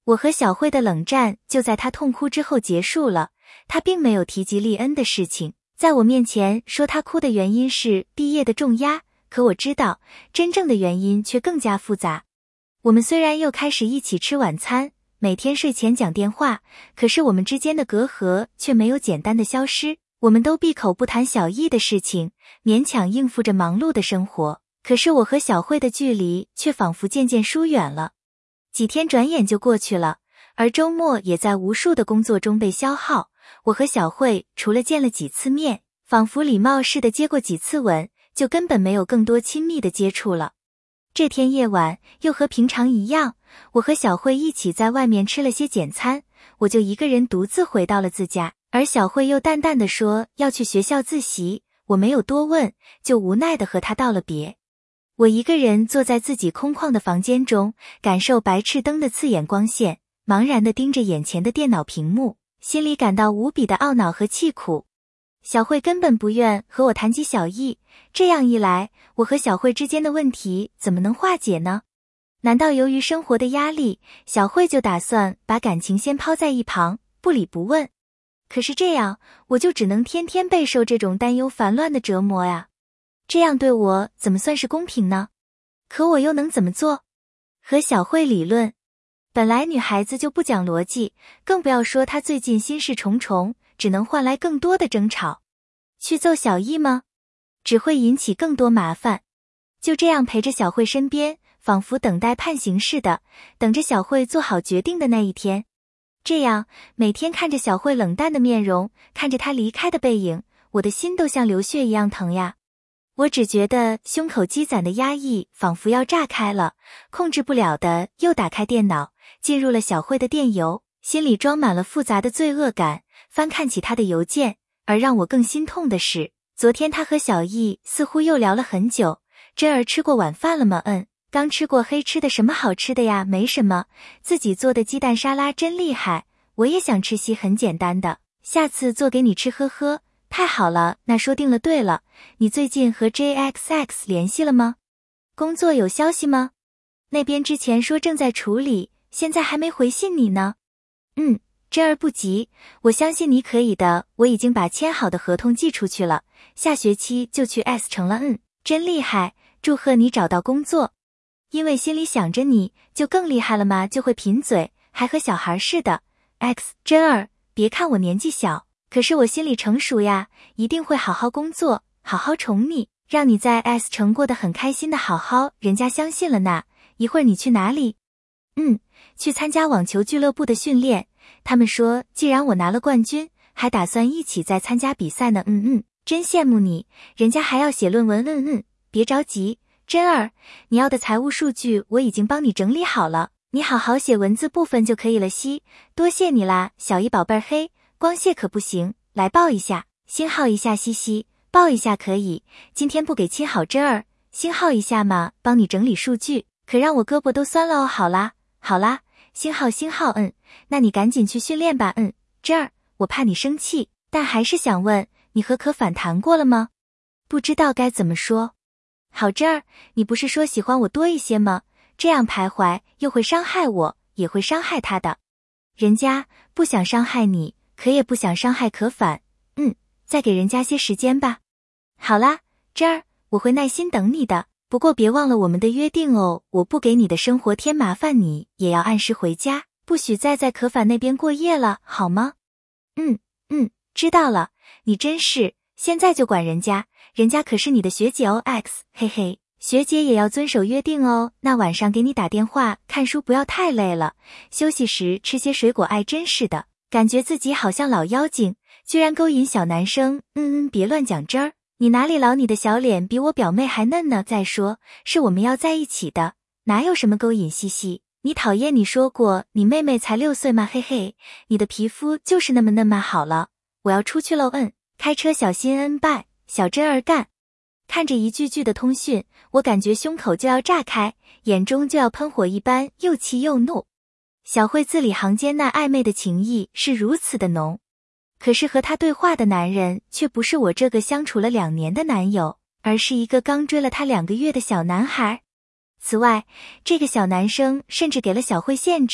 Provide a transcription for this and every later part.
我和小慧的冷战就在她痛哭之后结束了，她并没有提及丽恩的事情，在我面前说她哭的原因是毕业的重压，可我知道，真正的原因却更加复杂。我们虽然又开始一起吃晚餐，每天睡前讲电话，可是我们之间的隔阂却没有简单的消失。我们都闭口不谈小易的事情，勉强应付着忙碌的生活，可是我和小慧的距离却仿佛渐渐疏远了。几天转眼就过去了，而周末也在无数的工作中被消耗。我和小慧除了见了几次面，仿佛礼貌似的接过几次吻，就根本没有更多亲密的接触了。这天夜晚又和平常一样，我和小慧一起在外面吃了些简餐，我就一个人独自回到了自家，而小慧又淡淡的说要去学校自习，我没有多问，就无奈的和她道了别。我一个人坐在自己空旷的房间中，感受白炽灯的刺眼光线，茫然地盯着眼前的电脑屏幕，心里感到无比的懊恼和气苦。小慧根本不愿和我谈及小易，这样一来，我和小慧之间的问题怎么能化解呢？难道由于生活的压力，小慧就打算把感情先抛在一旁，不理不问？可是这样，我就只能天天备受这种担忧烦乱的折磨呀。这样对我怎么算是公平呢？可我又能怎么做？和小慧理论，本来女孩子就不讲逻辑，更不要说她最近心事重重，只能换来更多的争吵。去揍小易吗？只会引起更多麻烦。就这样陪着小慧身边，仿佛等待判刑似的，等着小慧做好决定的那一天。这样，每天看着小慧冷淡的面容，看着她离开的背影，我的心都像流血一样疼呀。我只觉得胸口积攒的压抑仿佛要炸开了，控制不了的又打开电脑，进入了小慧的电邮，心里装满了复杂的罪恶感，翻看起她的邮件。而让我更心痛的是，昨天她和小易似乎又聊了很久。真儿吃过晚饭了吗？刚吃过。黑吃的什么好吃的呀？没什么，自己做的鸡蛋沙拉真厉害，我也想吃些很简单的，下次做给你吃呵呵。太好了，那说定了。对了，你最近和 JXX 联系了吗？工作有消息吗？那边之前说正在处理，现在还没回信你呢。真儿不急，我相信你可以的，我已经把签好的合同寄出去了，下学期就去 S 城了。真厉害，祝贺你找到工作。因为心里想着你，就更厉害了吗？就会贫嘴，还和小孩似的。真儿，别看我年纪小，可是我心里成熟呀，一定会好好工作，好好宠你，让你在 S 城过得很开心的好好，人家相信了呢。一会儿你去哪里？去参加网球俱乐部的训练，他们说既然我拿了冠军，还打算一起再参加比赛呢。真羡慕你，人家还要写论文。别着急，真儿，你要的财务数据我已经帮你整理好了，你好好写文字部分就可以了。多谢你啦，小易宝贝儿。嘿，光谢可不行，来抱一下，星号一下。抱一下可以，今天不给亲好真儿，星号一下嘛，帮你整理数据，可让我胳膊都酸了哦。好啦，星号。那你赶紧去训练吧。真儿，我怕你生气，但还是想问，你和可反弹过了吗？不知道该怎么说。好真儿，你不是说喜欢我多一些吗？这样徘徊又会伤害我，也会伤害他的。人家不想伤害你，可也不想伤害可反。再给人家些时间吧。好啦，真儿，我会耐心等你的，不过别忘了我们的约定哦，我不给你的生活添麻烦，你也要按时回家，不许再在可反那边过夜了，好吗？知道了，你真是，现在就管人家可是你的学姐哦。嘿嘿，学姐也要遵守约定哦。那晚上给你打电话，看书不要太累了，休息时吃些水果。真是的，感觉自己好像老妖精，居然勾引小男生。别乱讲真儿，你哪里老，你的小脸比我表妹还嫩呢。再说，是我们要在一起的，哪有什么勾引。你讨厌，你说过你妹妹才6岁吗？嘿嘿，你的皮肤就是那么嫩吗？好了，我要出去喽。开车小心。拜，小真儿干。看着一句句的通讯，我感觉胸口就要炸开，眼中就要喷火一般，又气又怒。小慧字里行间那暧昧的情意是如此的浓，可是和他对话的男人却不是我这个相处了2年的男友，而是一个刚追了他2个月的小男孩。此外，这个小男生甚至给了小慧限制，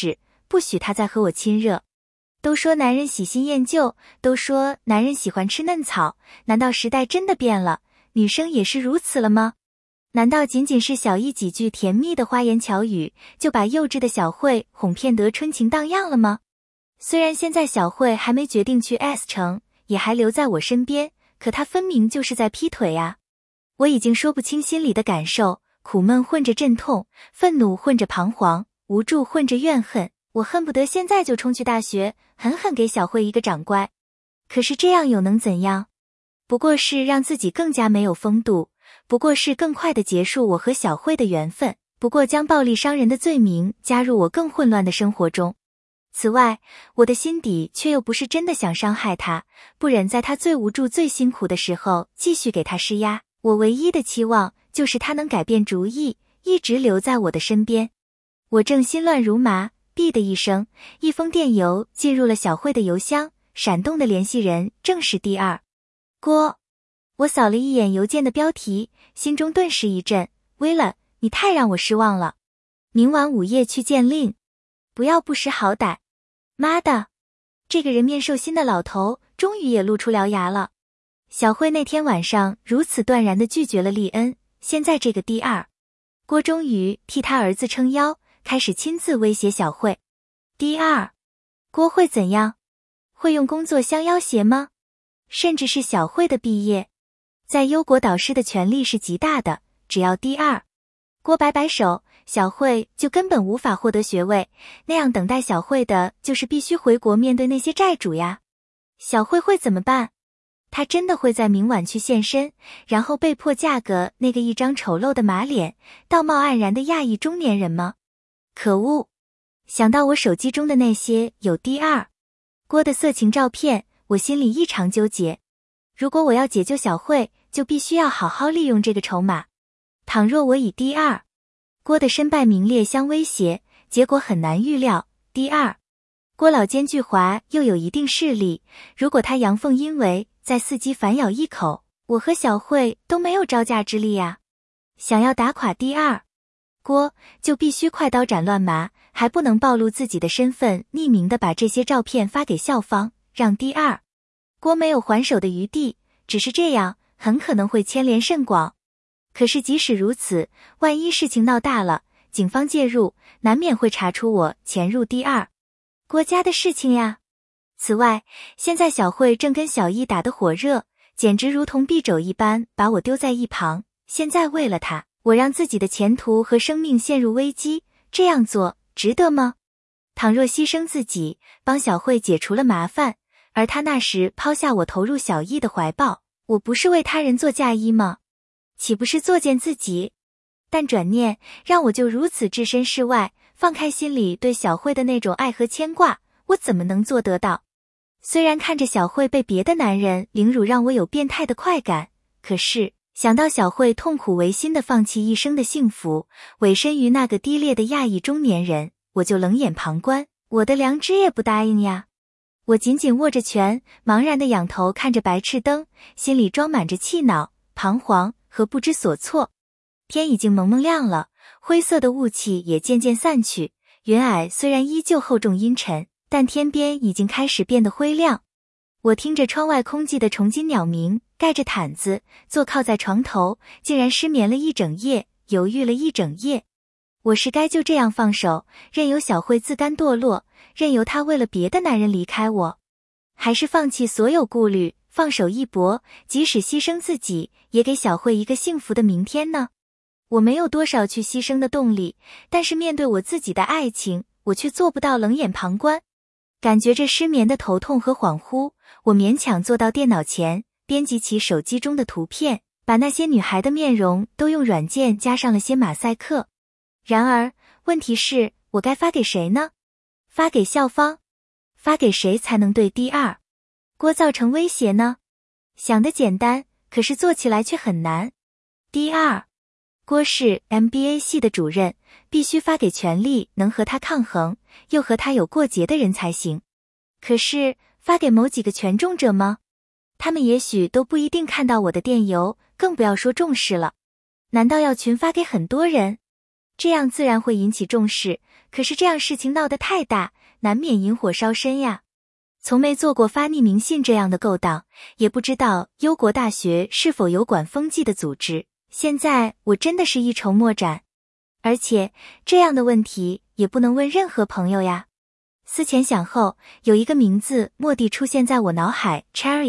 不许他再和我亲热。都说男人喜新厌旧，都说男人喜欢吃嫩草，难道时代真的变了，女生也是如此了吗？难道仅仅是小易几句甜蜜的花言巧语，就把幼稚的小慧哄骗得春情荡漾了吗？虽然现在小慧还没决定去 S 城，也还留在我身边，可她分明就是在劈腿啊！我已经说不清心里的感受，苦闷混着阵痛，愤怒混着彷徨，无助混着怨恨。我恨不得现在就冲去大学，狠狠给小慧一个掌乖。可是这样又能怎样？不过是让自己更加没有风度，不过是更快地结束我和小慧的缘分，不过将暴力伤人的罪名加入我更混乱的生活中。此外，我的心底却又不是真的想伤害她，不忍在她最无助最辛苦的时候继续给她施压。我唯一的期望就是她能改变主意，一直留在我的身边。我正心乱如麻，哔的一声，一封电邮进入了小慧的邮箱，闪动的联系人正是第二郭。我扫了一眼邮件的标题，心中顿时一震，微了，你太让我失望了。明晚午夜去见令，不要不识好歹。妈的，这个人面兽心的老头终于也露出獠牙了。小慧那天晚上如此断然地拒绝了丽恩，现在这个第二郭终于替他儿子撑腰，开始亲自威胁小慧。第二郭会怎样？会用工作相要挟吗？甚至是小慧的毕业？在忧国导师的权力是极大的，只要第二郭摆摆手，小慧就根本无法获得学位，那样等待小慧的就是必须回国面对那些债主呀。小慧会怎么办？她真的会在明晚去现身，然后被迫嫁个那个一张丑陋的马脸、道貌岸然的亚裔中年人吗？可恶！想到我手机中的那些有第二郭的色情照片，我心里异常纠结。如果我要解救小慧，就必须要好好利用这个筹码。倘若我以第二郭的身败名裂相威胁，结果很难预料。第二郭老奸巨猾又有一定势力，如果他阳奉阴违，再伺机反咬一口，我和小慧都没有招架之力啊。想要打垮第二郭，就必须快刀斩乱麻，还不能暴露自己的身份，匿名地把这些照片发给校方，让第二郭没有还手的余地。只是这样很可能会牵连甚广。可是即使如此，万一事情闹大了，警方介入，难免会查出我潜入第二郭家的事情呀。此外，现在小慧正跟小易打得火热，简直如同匕首一般把我丢在一旁。现在为了她，我让自己的前途和生命陷入危机，这样做值得吗？倘若牺牲自己，帮小慧解除了麻烦，而她那时抛下我投入小易的怀抱，我不是为他人做嫁衣吗？岂不是作践自己？但转念让我就如此置身事外，放开心里对小慧的那种爱和牵挂，我怎么能做得到？虽然看着小慧被别的男人凌辱让我有变态的快感，可是想到小慧痛苦违心的放弃一生的幸福，委身于那个低劣的亚裔中年人，我就冷眼旁观，我的良知也不答应呀。我紧紧握着拳，茫然地仰头看着白炽灯，心里装满着气恼、彷徨和不知所措。天已经蒙蒙亮了，灰色的雾气也渐渐散去，云霭虽然依旧厚重阴沉，但天边已经开始变得灰亮。我听着窗外空寂的虫惊鸟鸣，盖着毯子，坐靠在床头，竟然失眠了一整夜，犹豫了一整夜。我是该就这样放手，任由小慧自甘堕落，任由她为了别的男人离开我，还是放弃所有顾虑，放手一搏，即使牺牲自己，也给小慧一个幸福的明天呢？我没有多少去牺牲的动力，但是面对我自己的爱情，我却做不到冷眼旁观。感觉着失眠的头痛和恍惚，我勉强坐到电脑前，编辑起手机中的图片，把那些女孩的面容都用软件加上了些马赛克。然而，问题是，我该发给谁呢？发给校方？发给谁才能对第二郭造成威胁呢？想得简单，可是做起来却很难。第二郭是 MBA 系的主任，必须发给权力能和他抗衡，又和他有过节的人才行。可是，发给某几个权重者吗？他们也许都不一定看到我的电邮，更不要说重视了。难道要群发给很多人？ 这样自然会引起重视，可是这样事情闹得太大，难免引火烧身呀。从没做过发匿名信这样的勾当，也不知道忧国大学是否有管风纪的组织，现在我真的是一筹莫展。而且这样的问题也不能问任何朋友呀。思前想后，有一个名字蓦地出现在我脑海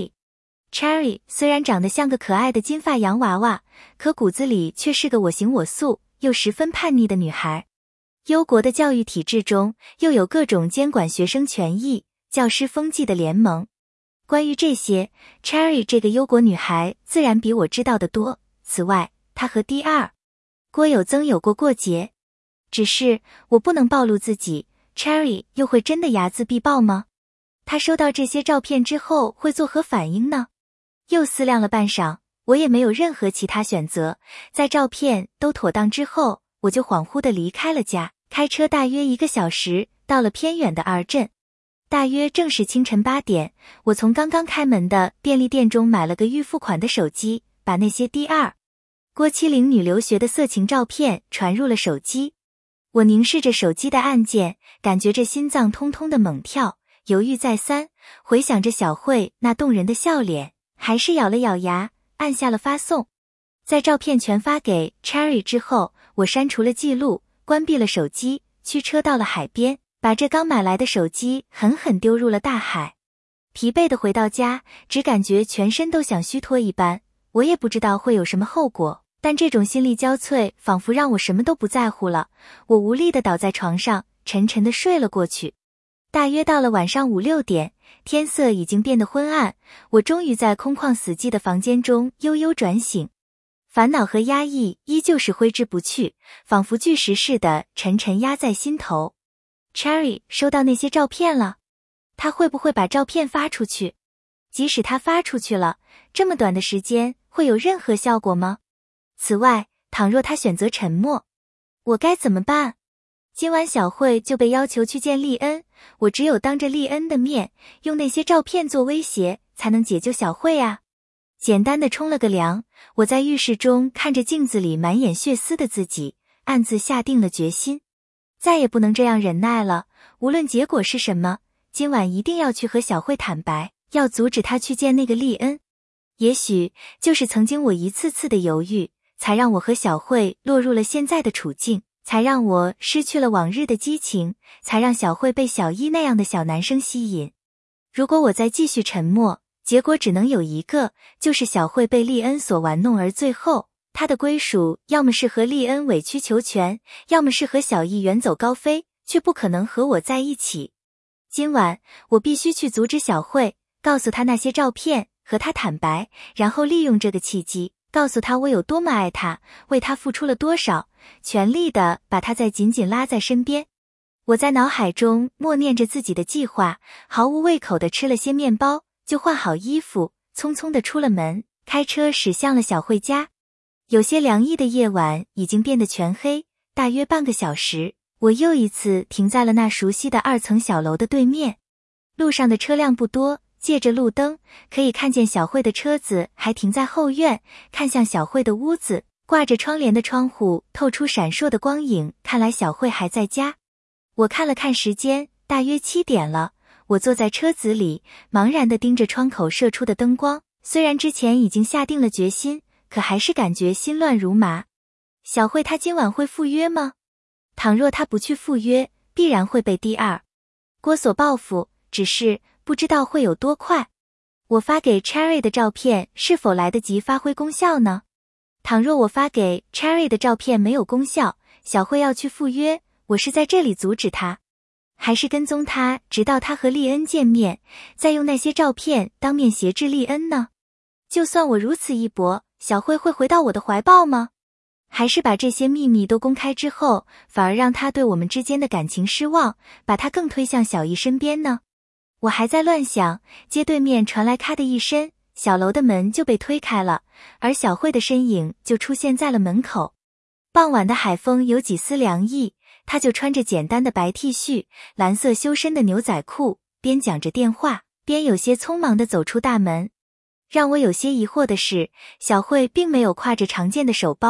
Cherry 虽然长得像个可爱的金发洋娃娃，可骨子里却是个我行我素又十分叛逆的女孩。忧国的教育体制中又有各种监管学生权益、教师风纪的联盟。关于这些， Cherry 这个忧国女孩自然比我知道的多。此外，她和第二郭有曾有过过节。只是我不能暴露自己， Cherry 又会真的睚眦必报吗？她收到这些照片之后会作何反应呢？又思量了半晌，我也没有任何其他选择。在照片都妥当之后，我就恍惚地离开了家，开车大约1个小时，到了偏远的二镇。大约正是清晨8点，我从刚刚开门的便利店中买了个预付款的手机，把那些第二郭七龄女留学的色情照片传入了手机。我凝视着手机的按键，感觉着心脏通通的猛跳，犹豫再三，回想着小慧那动人的笑脸，还是咬了咬牙，按下了发送。在照片全发给 Cherry 之后，我删除了记录，关闭了手机，驱车到了海边，把这刚买来的手机狠狠丢入了大海。疲惫地回到家，只感觉全身都想虚脱一般。我也不知道会有什么后果，但这种心力交瘁仿佛让我什么都不在乎了。我无力地倒在床上，沉沉地睡了过去。大约到了晚上5、6点，天色已经变得昏暗，我终于在空旷死寂的房间中悠悠转醒。烦恼和压抑依旧是挥之不去，仿佛巨石似的沉沉压在心头。Cherry 收到那些照片了，他会不会把照片发出去？即使他发出去了，这么短的时间会有任何效果吗？此外，倘若他选择沉默，我该怎么办？今晚小慧就被要求去见丽恩，我只有当着丽恩的面，用那些照片做威胁，才能解救小慧啊。简单的冲了个凉，我在浴室中看着镜子里满眼血丝的自己，暗自下定了决心，再也不能这样忍耐了。无论结果是什么，今晚一定要去和小慧坦白，要阻止她去见那个丽恩。也许就是曾经我一次次的犹豫，才让我和小慧落入了现在的处境，才让我失去了往日的激情，才让小慧被小一那样的小男生吸引。如果我再继续沉默，结果只能有一个，就是小慧被丽恩所玩弄，而最后她的归属要么是和丽恩委曲求全，要么是和小一远走高飞，却不可能和我在一起。今晚我必须去阻止小慧，告诉她那些照片，和她坦白，然后利用这个契机，告诉她我有多么爱她，为她付出了多少，全力的把她再紧紧拉在身边。我在脑海中默念着自己的计划，毫无胃口的吃了些面包，就换好衣服，匆匆的出了门，开车驶向了小慧家。有些凉意的夜晚已经变得全黑，大约半个小时，我又一次停在了那熟悉的2层小楼的对面。路上的车辆不多，借着路灯，可以看见小慧的车子还停在后院，看向小慧的屋子，挂着窗帘的窗户透出闪烁的光影，看来小慧还在家。我看了看时间，大约7点了。我坐在车子里，茫然地盯着窗口射出的灯光，虽然之前已经下定了决心，可还是感觉心乱如麻。小慧她今晚会赴约吗？倘若她不去赴约，必然会被第二郭所报复，只是不知道会有多快。我发给 Cherry 的照片是否来得及发挥功效呢？倘若我发给 Cherry 的照片没有功效，小慧要去赴约，我是在这里阻止她，还是跟踪她直到她和丽恩见面，再用那些照片当面挟制丽恩呢？就算我如此一搏，小慧会回到我的怀抱吗？还是把这些秘密都公开之后，反而让她对我们之间的感情失望，把她更推向小易身边呢？我还在乱想，街对面传来咔的一声，小楼的门就被推开了，而小慧的身影就出现在了门口。傍晚的海风有几丝凉意，她就穿着简单的白 T 恤、蓝色修身的牛仔裤，边讲着电话，边有些匆忙地走出大门。让我有些疑惑的是，小慧并没有挎着常见的手包，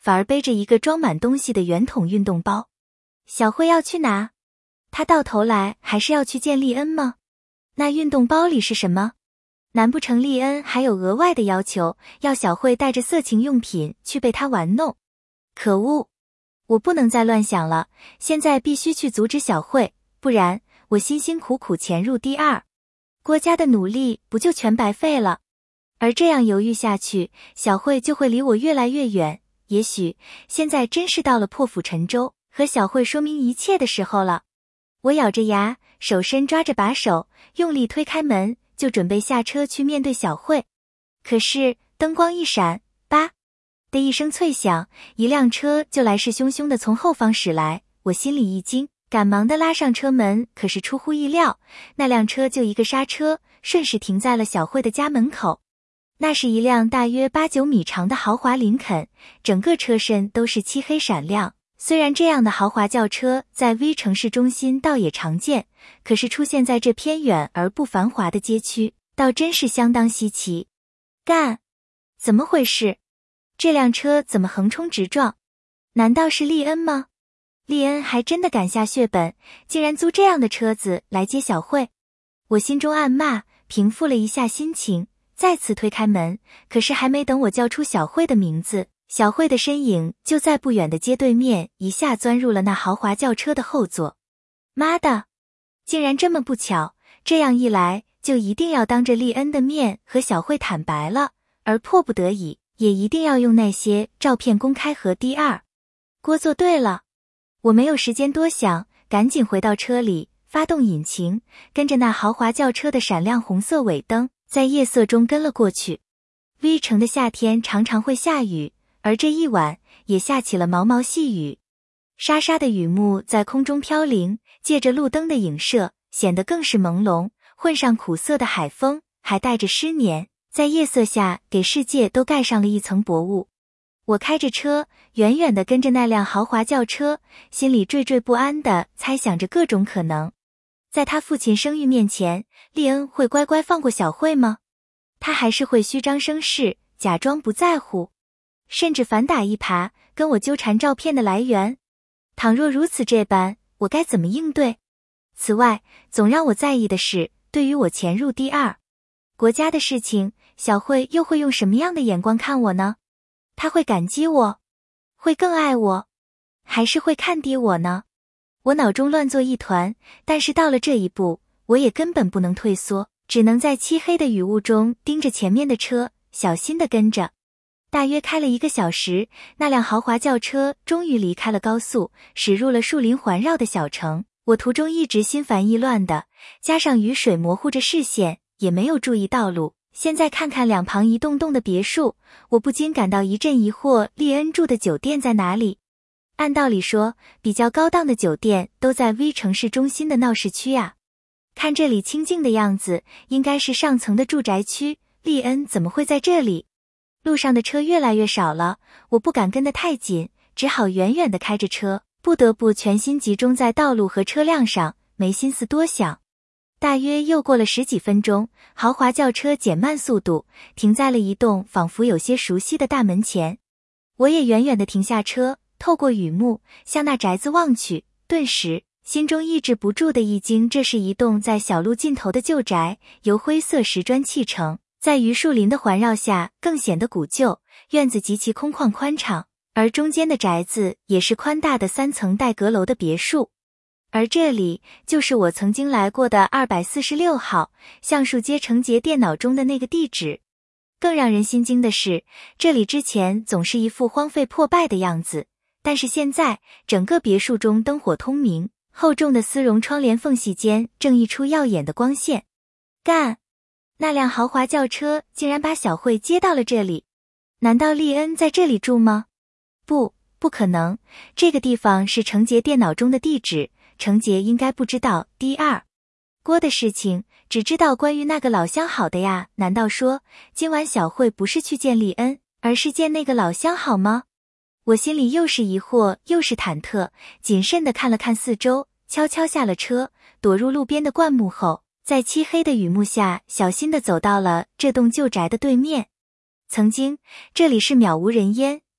反而背着一个装满东西的圆筒运动包。小慧要去哪？她到头来还是要去见丽恩吗？那运动包里是什么？难不成丽恩还有额外的要求，要小慧带着色情用品去被他玩弄？可恶！我不能再乱想了，现在必须去阻止小慧，不然我辛辛苦苦潜入第2郭家的努力不就全白费了？而这样犹豫下去，小慧就会离我越来越远。也许现在真是到了破釜沉舟，和小慧说明一切的时候了。我咬着牙，手伸抓着把手，用力推开门，就准备下车去面对小慧。可是灯光一闪，吧的一声脆响，一辆车就来势汹汹地从后方驶来。我心里一惊，赶忙地拉上车门，可是出乎意料，那辆车就一个刹车，顺势停在了小慧的家门口。那是一辆大约8、9米长的豪华林肯，整个车身都是漆黑闪亮。虽然这样的豪华轿车在 V 城市中心倒也常见，可是出现在这偏远而不繁华的街区，倒真是相当稀奇。干！怎么回事？这辆车怎么横冲直撞？难道是丽恩吗？丽恩还真的敢下血本，竟然租这样的车子来接小慧。我心中暗骂，平复了一下心情，再次推开门，可是还没等我叫出小慧的名字，小慧的身影就在不远的街对面一下钻入了那豪华轿车的后座。妈的，竟然这么不巧，这样一来就一定要当着丽恩的面和小慧坦白了，而迫不得已也一定要用那些照片公开和第2。郭做对了，我没有时间多想，赶紧回到车里，发动引擎，跟着那豪华轿车的闪亮红色尾灯，在夜色中跟了过去。V 城的夏天常常会下雨，而这一晚也下起了毛毛细雨，沙沙的雨幕在空中飘零，借着路灯的影射，显得更是朦胧，混上苦涩的海风，还带着湿黏，在夜色下给世界都盖上了一层薄雾。我开着车，远远地跟着那辆豪华轿车，心里惴惴不安地猜想着各种可能。在他父亲声誉面前，丽恩会乖乖放过小慧吗？他还是会虚张声势，假装不在乎，甚至反打一耙，跟我纠缠照片的来源？倘若如此这般，我该怎么应对？此外，总让我在意的是，对于我潜入第2国家的事情，小慧又会用什么样的眼光看我呢？她会感激我，会更爱我，还是会看低我呢？我脑中乱作一团，但是到了这一步，我也根本不能退缩，只能在漆黑的雨雾中盯着前面的车，小心地跟着。大约开了1个小时，那辆豪华轿车终于离开了高速，驶入了树林环绕的小城。我途中一直心烦意乱的，加上雨水模糊着视线，也没有注意道路。现在看看两旁一栋栋的别墅，我不禁感到一阵疑惑，丽恩住的酒店在哪里？按道理说，比较高档的酒店都在 V 城市中心的闹市区啊。看这里清静的样子，应该是上层的住宅区，丽恩怎么会在这里？路上的车越来越少了，我不敢跟得太紧，只好远远地开着车，不得不全心集中在道路和车辆上，没心思多想。大约又过了10几分钟，豪华轿车减慢速度，停在了一栋仿佛有些熟悉的大门前。我也远远地停下车，透过雨幕向那宅子望去，顿时心中抑制不住的一惊，这是一栋在小路尽头的旧宅，由灰色石砖砌成，在榆树林的环绕下更显得古旧，院子极其空旷宽敞，而中间的宅子也是宽大的3层带阁楼的别墅。而这里就是我曾经来过的246号橡树街承捷电脑中的那个地址。更让人心惊的是，这里之前总是一副荒废破败的样子，但是现在整个别墅中灯火通明，厚重的丝绒窗帘缝隙间正溢出耀眼的光线。干！那辆豪华轿车竟然把小慧接到了这里。难道丽恩在这里住吗？不可能，这个地方是承捷电脑中的地址，承捷应该不知道第2郭的事情，只知道关于那个老相好的呀。难道说今晚小慧不是去见丽恩，而是见那个老相好吗？我心里又是疑惑又是忐忑，谨慎地看了看四周，悄悄下了车，躲入路边的灌木后，在漆黑的雨幕下小心地走到了这栋旧宅的对面。曾经这里是渺无人烟，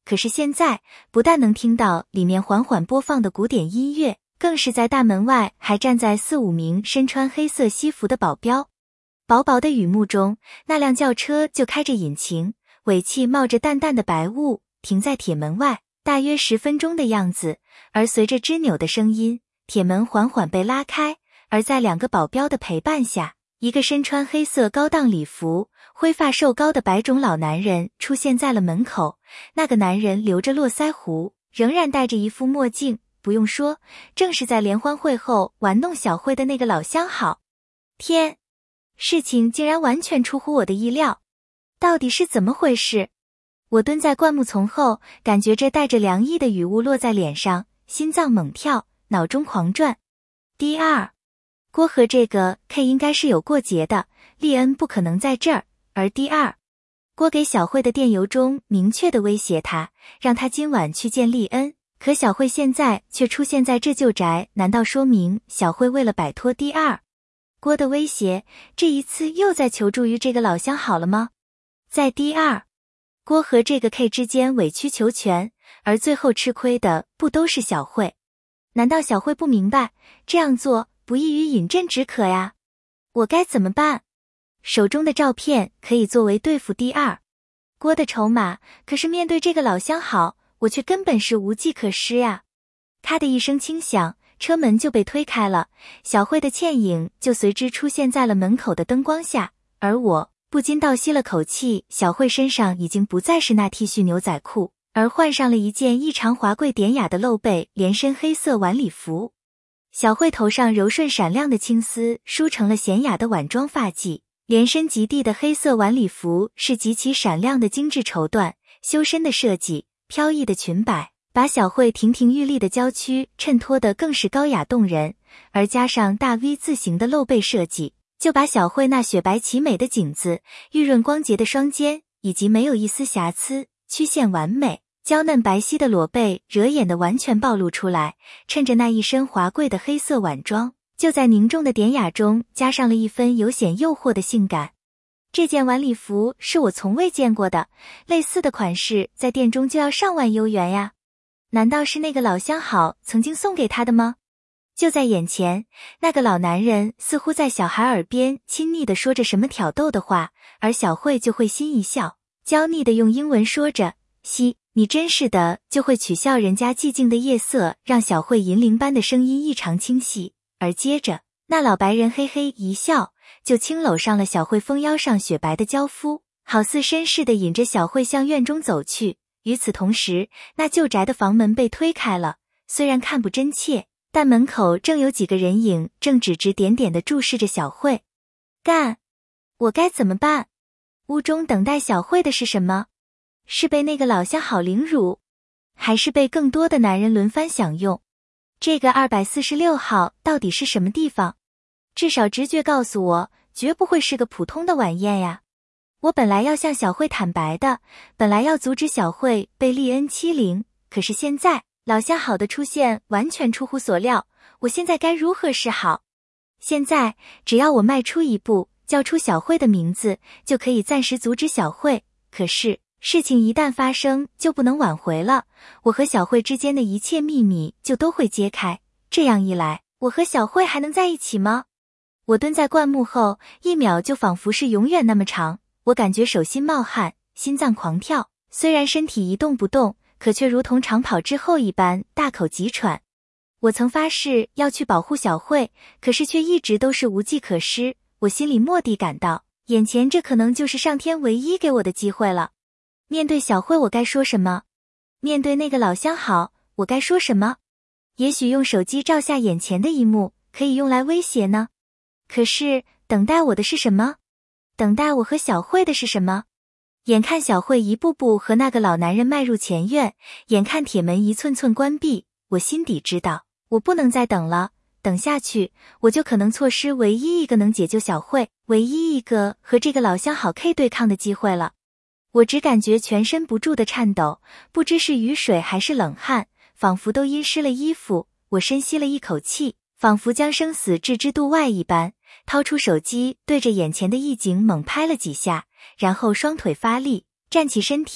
可是现在不但能听到里面缓缓播放的古典音乐，更是在大门外还站在4-5名身穿黑色西服的保镖。薄薄的雨幕中，那辆轿车就开着引擎，尾气冒着淡淡的白雾，停在铁门外，大约10分钟的样子。而随着吱扭的声音，铁门缓缓被拉开，而在2个保镖的陪伴下，一个身穿黑色高档礼服、灰发瘦高的白种老男人出现在了门口。那个男人留着络腮胡，仍然戴着一副墨镜，不用说，正是在联欢会后玩弄小慧的那个老相好。天，事情竟然完全出乎我的意料，到底是怎么回事？我蹲在灌木丛后，感觉着带着凉意的雨雾落在脸上，心脏猛跳，脑中狂转。第二，郭和这个 K 应该是有过节的，利恩不可能在这儿。而第二，郭给小慧的电邮中明确地威胁他，让他今晚去见利恩，可小慧现在却出现在这旧宅，难道说明小慧为了摆脱第二郭的威胁，这一次又在求助于这个老相好了吗？在第二郭和这个 K 之间委曲求全，而最后吃亏的不都是小慧？难道小慧不明白这样做不易于饮鸩止渴呀？我该怎么办？手中的照片可以作为对付第二郭的筹码，可是面对这个老相好，我却根本是无计可施呀。咔的一声轻响，车门就被推开了，小慧的倩影就随之出现在了门口的灯光下，而我不禁倒吸了口气，小慧身上已经不再是那 T 恤牛仔裤，而换上了一件异常华贵典雅的露背连身黑色晚礼服。小慧头上柔顺闪亮的青丝梳成了娴雅的晚装发髻，连身及地的黑色晚礼服是极其闪亮的精致绸缎，修身的设计，飘逸的裙摆，把小慧亭亭玉立的娇躯衬托得更是高雅动人，而加上大 V 字形的露背设计，就把小慧那雪白奇美的颈子、玉润光洁的双肩，以及没有一丝瑕疵、曲线完美、娇嫩白皙的裸背惹眼的完全暴露出来。趁着那一身华贵的黑色晚装，就在凝重的典雅中加上了一分有显诱惑的性感。这件晚礼服是我从未见过的，类似的款式在店中就要上万欧元呀。难道是那个老相好曾经送给他的吗？就在眼前，那个老男人似乎在小孩耳边亲昵地说着什么挑逗的话，而小慧就会心一笑，娇腻地用英文说着，嘻，你真是的，就会取笑人家寂静的夜色，让小慧银铃般的声音异常清晰。而接着，那老白人嘿嘿一笑，就轻搂上了小慧丰腰上雪白的娇肤，好似绅士地引着小慧向院中走去。与此同时，那旧宅的房门被推开了，虽然看不真切，但门口正有几个人影正指指点点地注视着小慧。干！我该怎么办？屋中等待小慧的是什么？是被那个老相好凌辱，还是被更多的男人轮番享用？这个246号到底是什么地方？至少直觉告诉我，绝不会是个普通的晚宴呀。我本来要向小慧坦白的，本来要阻止小慧被利恩欺凌，可是现在老相好的出现完全出乎所料，我现在该如何是好？现在只要我迈出一步，叫出小慧的名字，就可以暂时阻止小慧，可是事情一旦发生就不能挽回了，我和小慧之间的一切秘密就都会揭开，这样一来，我和小慧还能在一起吗？我蹲在灌木后，一秒就仿佛是永远那么长，我感觉手心冒汗，心脏狂跳，虽然身体一动不动，可却如同长跑之后一般大口急喘。我曾发誓要去保护小慧，可是却一直都是无计可施，我心里蓦地感到，眼前这可能就是上天唯一给我的机会了。面对小慧我该说什么？面对那个老相好我该说什么？也许用手机照下眼前的一幕，可以用来威胁呢？可是等待我的是什么？等待我和小慧的是什么？眼看小慧一步步和那个老男人迈入前院，眼看铁门一寸寸关闭，我心底知道，我不能再等了，等下去，我就可能错失唯一一个能解救小慧，唯一一个和这个老相好 K 对抗的机会了。我只感觉全身不住的颤抖，不知是雨水还是冷汗，仿佛都阴湿了衣服。我深吸了一口气，仿佛将生死置之度外一般，掏出手机对着眼前的意境猛拍了几下，然后双腿发力，站起身体，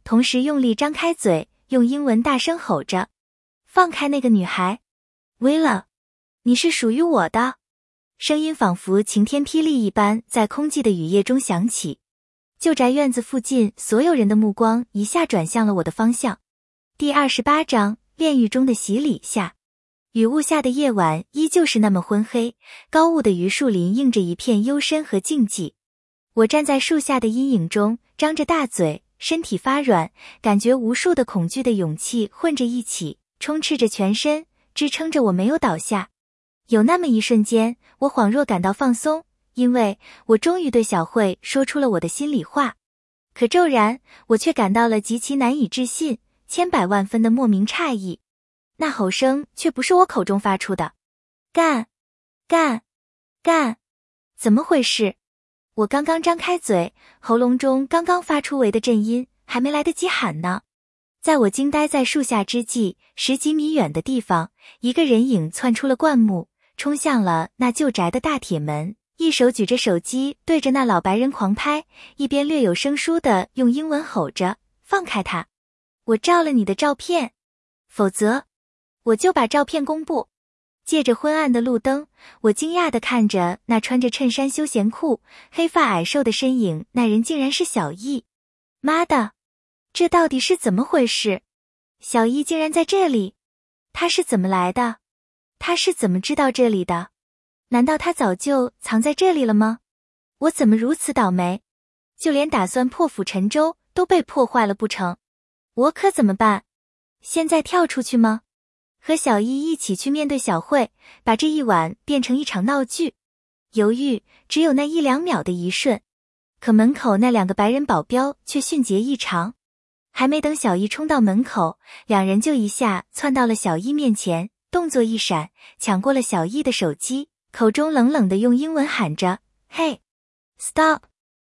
同时用力张开嘴，用英文大声吼着：放开那个女孩！威勒，你是属于我的！声音仿佛晴天霹雳一般在空寂的雨夜中响起。旧宅院子附近所有人的目光一下转向了我的方向。第28章炼狱中的洗礼下。雨雾下的夜晚依旧是那么昏黑，高雾的榆树林映着一片幽深和静寂。我站在树下的阴影中，张着大嘴，身体发软，感觉无数的恐惧的勇气混着一起，充斥着全身，支撑着我没有倒下。有那么一瞬间，我恍若感到放松，因为我终于对小慧说出了我的心里话。可骤然，我却感到了极其难以置信，千百万分的莫名诧异。那吼声却不是我口中发出的。干！干！干！怎么回事？我刚刚张开嘴，喉咙中刚刚发出微的震音，还没来得及喊呢。在我惊呆在树下之际，10几米远的地方，一个人影窜出了灌木，冲向了那旧宅的大铁门，一手举着手机对着那老白人狂拍，一边略有生疏地用英文吼着：放开他！我照了你的照片，否则我就把照片公布。借着昏暗的路灯，我惊讶地看着那穿着衬衫休闲裤、黑发矮瘦的身影，那人竟然是小易。妈的，这到底是怎么回事？小易竟然在这里，他是怎么来的？他是怎么知道这里的？难道他早就藏在这里了吗？我怎么如此倒霉？就连打算破釜沉舟都被破坏了不成？我可怎么办？现在跳出去吗？和小易一起去面对小慧，把这一晚变成一场闹剧。犹豫只有那1、2秒的一瞬，可门口那2个白人保镖却迅捷异常。还没等小易冲到门口，两人就一下窜到了小易面前，动作一闪，抢过了小易的手机，口中冷冷地用英文喊着：嘿 ，stop！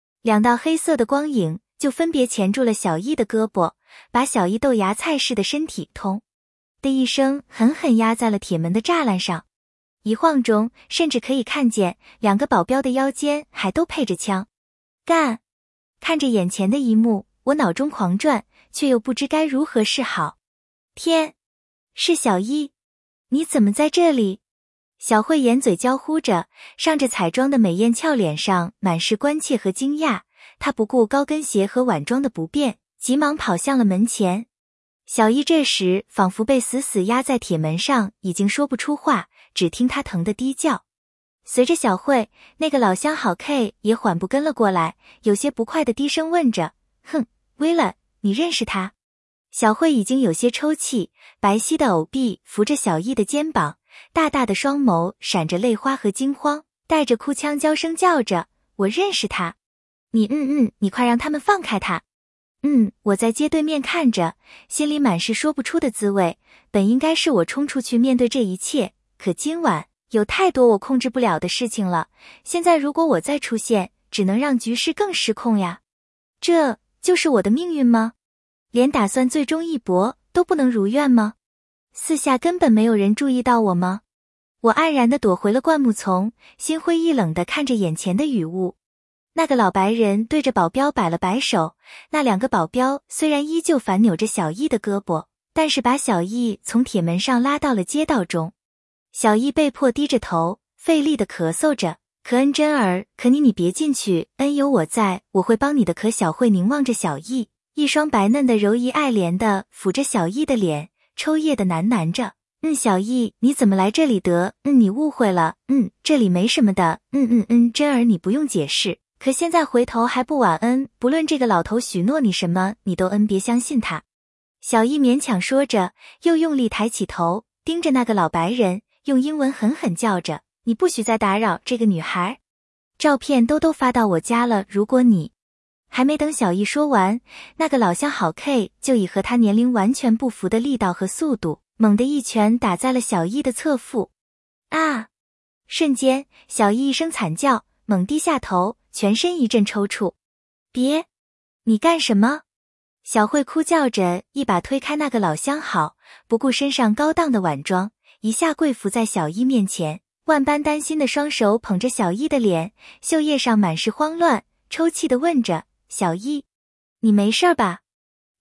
2道黑色的光影就分别钳住了小易的胳膊，把小易豆芽菜似的身体通的一声狠狠压在了铁门的栅栏上。一晃中，甚至可以看见2个保镖的腰间还都配着枪。干！看着眼前的一幕，我脑中狂转，却又不知该如何是好。天，是小易，你怎么在这里？小慧掩嘴娇呼着，上着彩妆的美艳俏脸上满是关切和惊讶。她不顾高跟鞋和晚装的不便，急忙跑向了门前。小易这时仿佛被死死压在铁门上，已经说不出话，只听他疼得低叫。随着小慧，那个老相好 K 也缓步跟了过来，有些不快地低声问着：哼，威勒，你认识他？小慧已经有些抽泣，白皙的藕臂扶着小易的肩膀，大大的双眸闪着泪花和惊慌，带着哭腔娇声叫着：我认识他。你快让他们放开他。我在街对面看着，心里满是说不出的滋味。本应该是我冲出去面对这一切，可今晚有太多我控制不了的事情了。现在如果我再出现，只能让局势更失控呀。这就是我的命运吗？连打算最终一搏都不能如愿吗？四下根本没有人注意到我吗？我黯然地躲回了灌木丛，心灰意冷地看着眼前的雨雾。那个老白人对着保镖摆了摆手，那2个保镖虽然依旧反扭着小易的胳膊，但是把小易从铁门上拉到了街道中。小易被迫低着头，费力地咳嗽着：可恩珍儿，可你别进去，恩有我在，我会帮你的。可小慧凝望着小易，一双白嫩的柔仪爱怜地抚着小易的脸，抽噎地喃喃着：小易，你怎么来这里的？你误会了，这里没什么的，珍儿你不用解释。可现在回头还不晚，不论这个老头许诺你什么，你都别相信他。小易勉强说着，又用力抬起头，盯着那个老白人，用英文狠狠叫着：你不许再打扰这个女孩。照片都发到我家了，如果你……还没等小易说完，那个老相好 K 就以和他年龄完全不符的力道和速度，猛地一拳打在了小易的侧腹。啊！瞬间，小易一声惨叫，猛低下头，全身一阵抽搐。别！你干什么？小慧哭叫着，一把推开那个老相好，不顾身上高档的晚装，一下跪伏在小易面前，万般担心的双手捧着小易的脸，袖叶上满是慌乱，抽泣地问着：小易，你没事吧？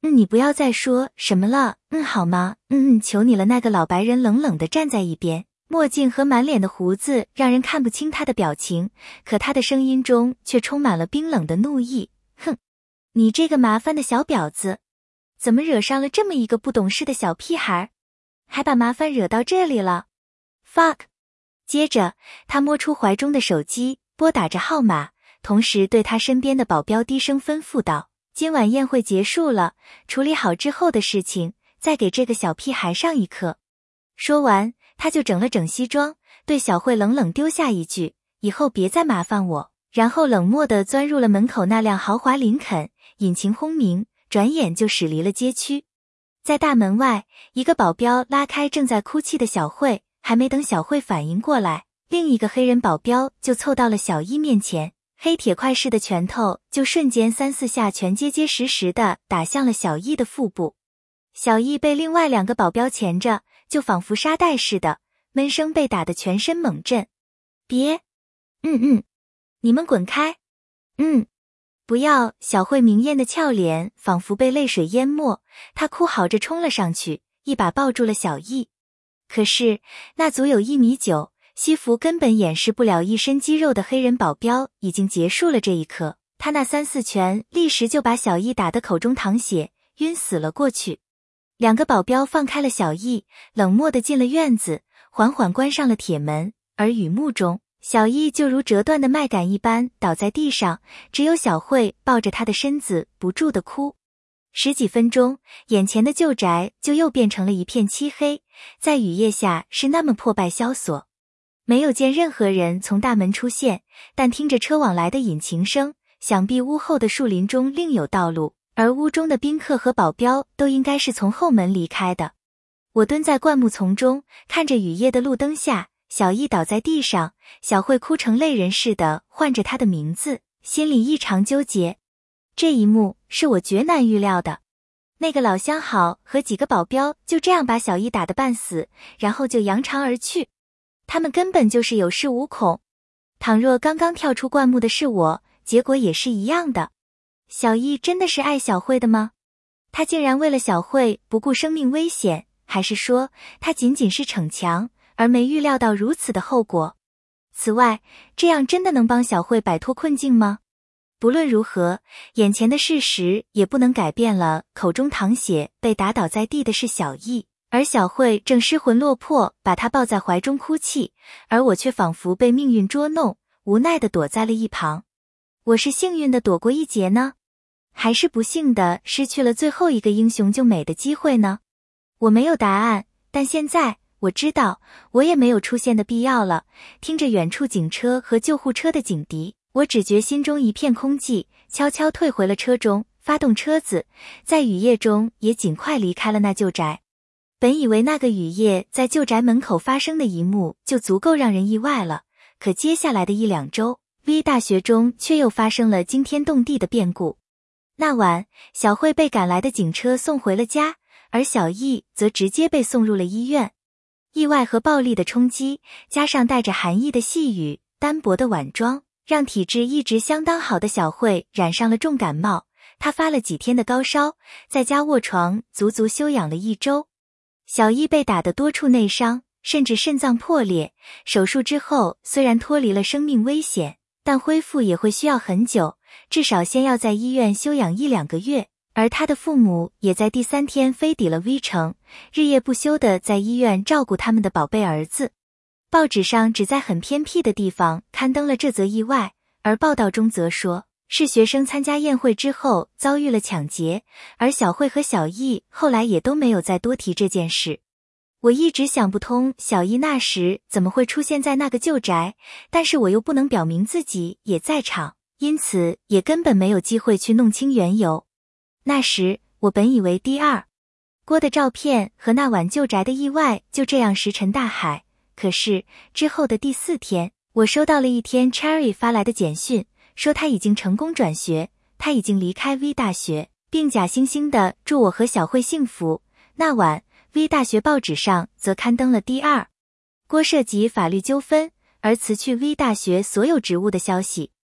你不要再说什么了，好吗？求你了。那个老白人冷冷地站在一边，墨镜和满脸的胡子让人看不清他的表情，可他的声音中却充满了冰冷的怒意。哼，你这个麻烦的小婊子，怎么惹上了这么一个不懂事的小屁孩，还把麻烦惹到这里了 ？fuck！ 接着，他摸出怀中的手机，拨打着号码，同时对他身边的保镖低声吩咐道：今晚宴会结束了，处理好之后的事情，再给这个小屁孩上一课。说完，他就整了整西装，对小慧冷冷丢下一句：以后别再麻烦我。然后冷漠地钻入了门口那辆豪华林肯，引擎轰鸣，转眼就驶离了街区。在大门外，一个保镖拉开正在哭泣的小慧，还没等小慧反应过来，另一个黑人保镖就凑到了小一面前，黑铁块似的拳头就瞬间3-4下全结结实实地打向了小一的腹部。小一被另外2个保镖钳着，就仿佛沙袋似的，闷声被打得全身猛震。别，你们滚开！不要！小慧明艳的俏脸仿佛被泪水淹没，她哭嚎着冲了上去，一把抱住了小易。可是那足有1.9米，西服根本掩饰不了一身肌肉的黑人保镖已经结束了这一刻，他那3-4拳立时就把小易打得口中淌血，晕死了过去。2个保镖放开了小易，冷漠地进了院子，缓缓关上了铁门，而雨幕中，小易就如折断的麦秆一般倒在地上，只有小慧抱着他的身子不住地哭。10几分钟，眼前的旧宅就又变成了一片漆黑，在雨夜下是那么破败萧索。没有见任何人从大门出现，但听着车往来的引擎声，想必屋后的树林中另有道路，而屋中的宾客和保镖都应该是从后门离开的。我蹲在灌木丛中，看着雨夜的路灯下，小易倒在地上，小慧哭成泪人似的唤着他的名字，心里异常纠结。这一幕是我绝难预料的。那个老相好和几个保镖就这样把小易打得半死，然后就扬长而去。他们根本就是有恃无恐。倘若刚刚跳出灌木的是我，结果也是一样的。小易真的是爱小慧的吗？他竟然为了小慧不顾生命危险，还是说他仅仅是逞强，而没预料到如此的后果？此外，这样真的能帮小慧摆脱困境吗？不论如何，眼前的事实也不能改变了口中淌血被打倒在地的是小易，而小慧正失魂落魄把他抱在怀中哭泣，而我却仿佛被命运捉弄，无奈地躲在了一旁。我是幸运地躲过一劫呢，还是不幸地失去了最后一个英雄救美的机会呢？我没有答案，但现在我知道我也没有出现的必要了。听着远处警车和救护车的警笛，我只觉心中一片空寂，悄悄退回了车中，发动车子，在雨夜中也尽快离开了那旧宅。本以为那个雨夜在旧宅门口发生的一幕就足够让人意外了，可接下来的1-2周，V 大学中却又发生了惊天动地的变故。那晚，小慧被赶来的警车送回了家，而小易则直接被送入了医院。意外和暴力的冲击，加上带着寒意的细雨，单薄的晚装，让体质一直相当好的小慧染上了重感冒。她发了几天的高烧，在家卧床足足休养了1周。小易被打得多处内伤，甚至肾脏破裂，手术之后虽然脱离了生命危险，但恢复也会需要很久，至少先要在医院休养1-2个月。而他的父母也在第3天飞抵了 V 城，日夜不休地在医院照顾他们的宝贝儿子。报纸上只在很偏僻的地方刊登了这则意外，而报道中则说是学生参加宴会之后遭遇了抢劫，而小慧和小易后来也都没有再多提这件事。我一直想不通小易那时怎么会出现在那个旧宅，但是我又不能表明自己也在场，因此也根本没有机会去弄清缘由。那时我本以为第2锅的照片和那晚旧宅的意外就这样石沉大海，可是之后的第4天，我收到了一天 Cherry 发来的简讯，说他已经成功转学，他已经离开 V 大学，并假惺惺地祝我和小慧幸福。那晚 V 大学报纸上则刊登了第2锅涉及法律纠纷而辞去 V 大学所有职务的消息。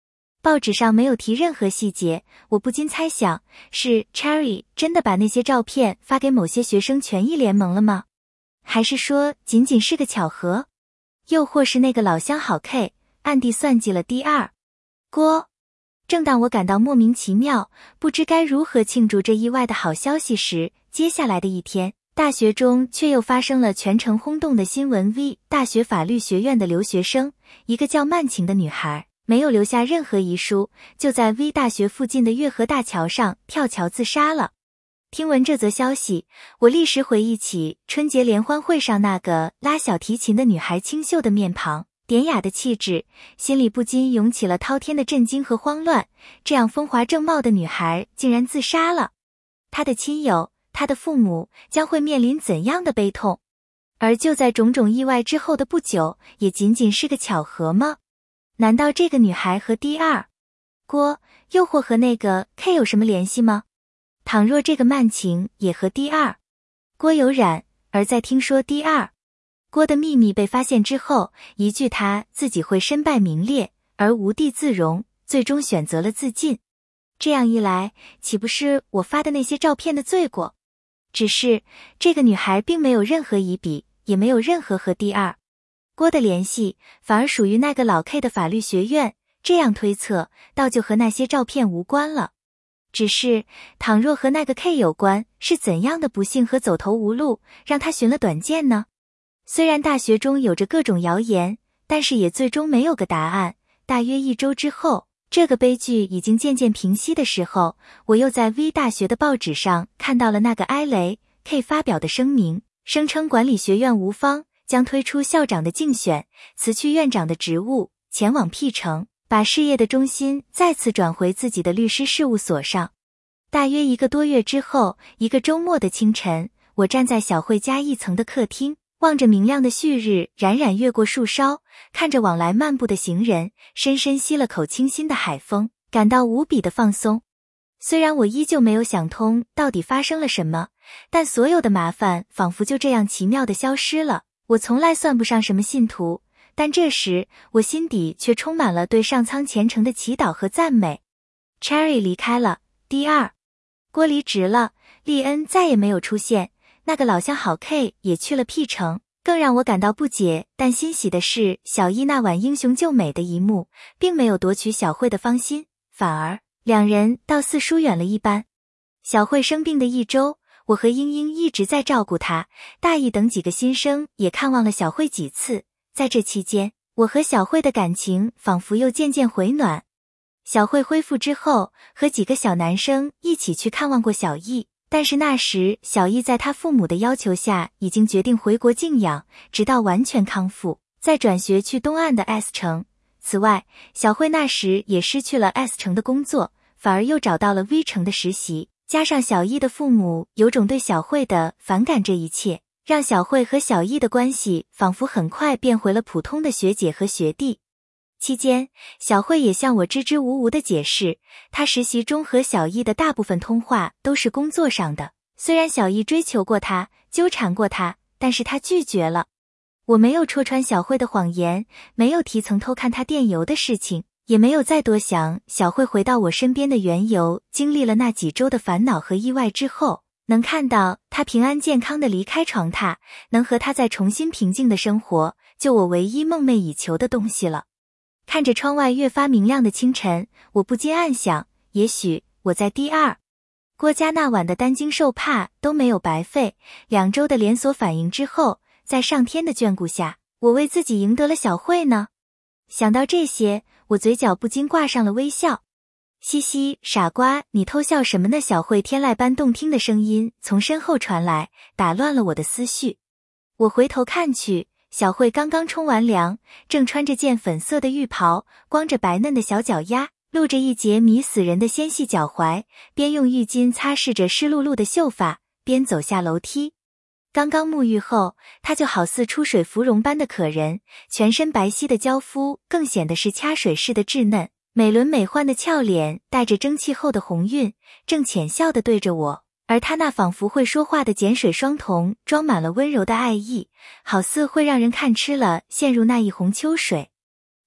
报纸上没有提任何细节，我不禁猜想，是 Cherry 真的把那些照片发给某些学生权益联盟了吗？还是说仅仅是个巧合？又或是那个老相好 K 暗地算计了 D2 郭？正当我感到莫名其妙，不知该如何庆祝这意外的好消息时，接下来的一天，大学中却又发生了全城轰动的新闻。V 大学法律学院的留学生，一个叫曼晴的女孩，没有留下任何遗书，就在 V 大学附近的月河大桥上跳桥自杀了。听闻这则消息，我立时回忆起春节联欢会上那个拉小提琴的女孩清秀的面庞，典雅的气质，心里不禁涌起了滔天的震惊和慌乱。这样风华正茂的女孩竟然自杀了，她的亲友，她的父母将会面临怎样的悲痛？而就在种种意外之后的不久，也仅仅是个巧合吗？难道这个女孩和 D2 郭，又或和那个 K 有什么联系吗？倘若这个曼晴也和 D2 郭有染，而在听说 D2 郭的秘密被发现之后，一句他自己会身败名裂而无地自容，最终选择了自尽。这样一来，岂不是我发的那些照片的罪过？只是这个女孩并没有任何疑笔，也没有任何和 D2 郭的联系，反而属于那个老 K 的法律学院，这样推测，倒就和那些照片无关了。只是倘若和那个 K 有关，是怎样的不幸和走投无路，让他寻了短见呢？虽然大学中有着各种谣言，但是也最终没有个答案。大约1周之后，这个悲剧已经渐渐平息的时候，我又在 V 大学的报纸上看到了那个埃雷 K 发表的声明，声称管理学院无方将推出校长的竞选，辞去院长的职务，前往 P 城，把事业的中心再次转回自己的律师事务所上。大约1个多月之后，一个周末的清晨，我站在小慧家1层的客厅，望着明亮的旭日冉冉越过树梢，看着往来漫步的行人，深深吸了口清新的海风，感到无比的放松。虽然我依旧没有想通到底发生了什么，但所有的麻烦仿佛就这样奇妙地消失了。我从来算不上什么信徒，但这时我心底却充满了对上苍虔诚的祈祷和赞美。Cherry 离开了 D2 郭离职了，利恩再也没有出现，那个老相好 K 也去了 P 城。更让我感到不解但欣喜的是，小一那晚英雄救美的一幕并没有夺取小慧的芳心，反而两人倒似疏远了一般。小慧生病的1周，我和英英一直在照顾她，大义等几个新生也看望了小慧几次。在这期间，我和小慧的感情仿佛又渐渐回暖。小慧恢复之后，和几个小男生一起去看望过小易，但是那时小易在他父母的要求下已经决定回国静养，直到完全康复，再转学去东岸的 S 城。此外，小慧那时也失去了 S 城的工作，反而又找到了 V 城的实习，加上小易的父母有种对小慧的反感，这一切让小慧和小易的关系仿佛很快变回了普通的学姐和学弟。期间，小慧也向我支支吾吾地解释，她实习中和小易的大部分通话都是工作上的，虽然小易追求过她，纠缠过她，但是她拒绝了。我没有戳穿小慧的谎言，没有提曾偷看她电邮的事情，也没有再多想小慧回到我身边的缘由。经历了那几周的烦恼和意外之后，能看到她平安健康地离开床榻，能和她再重新平静的生活，就我唯一梦寐以求的东西了。看着窗外越发明亮的清晨，我不禁暗想，也许我在D2郭家那晚的担惊受怕都没有白费。2周的连锁反应之后，在上天的眷顾下，我为自己赢得了小慧呢。想到这些，我嘴角不禁挂上了微笑。嘻嘻，傻瓜，你偷笑什么呢？小慧天籁般动听的声音从身后传来，打乱了我的思绪。我回头看去，小慧刚刚冲完凉，正穿着件粉色的浴袍，光着白嫩的小脚丫，露着一截迷死人的纤细脚踝，边用浴巾擦拭着湿漉漉的秀发，边走下楼梯。刚刚沐浴后，她就好似出水芙蓉般的可人，全身白皙的娇肤更显得是掐水似的稚嫩，美轮美奂的俏脸带着蒸汽后的红晕，正浅笑地对着我。而他那仿佛会说话的碱水双瞳装满了温柔的爱意，好似会让人看吃了陷入那一泓秋水。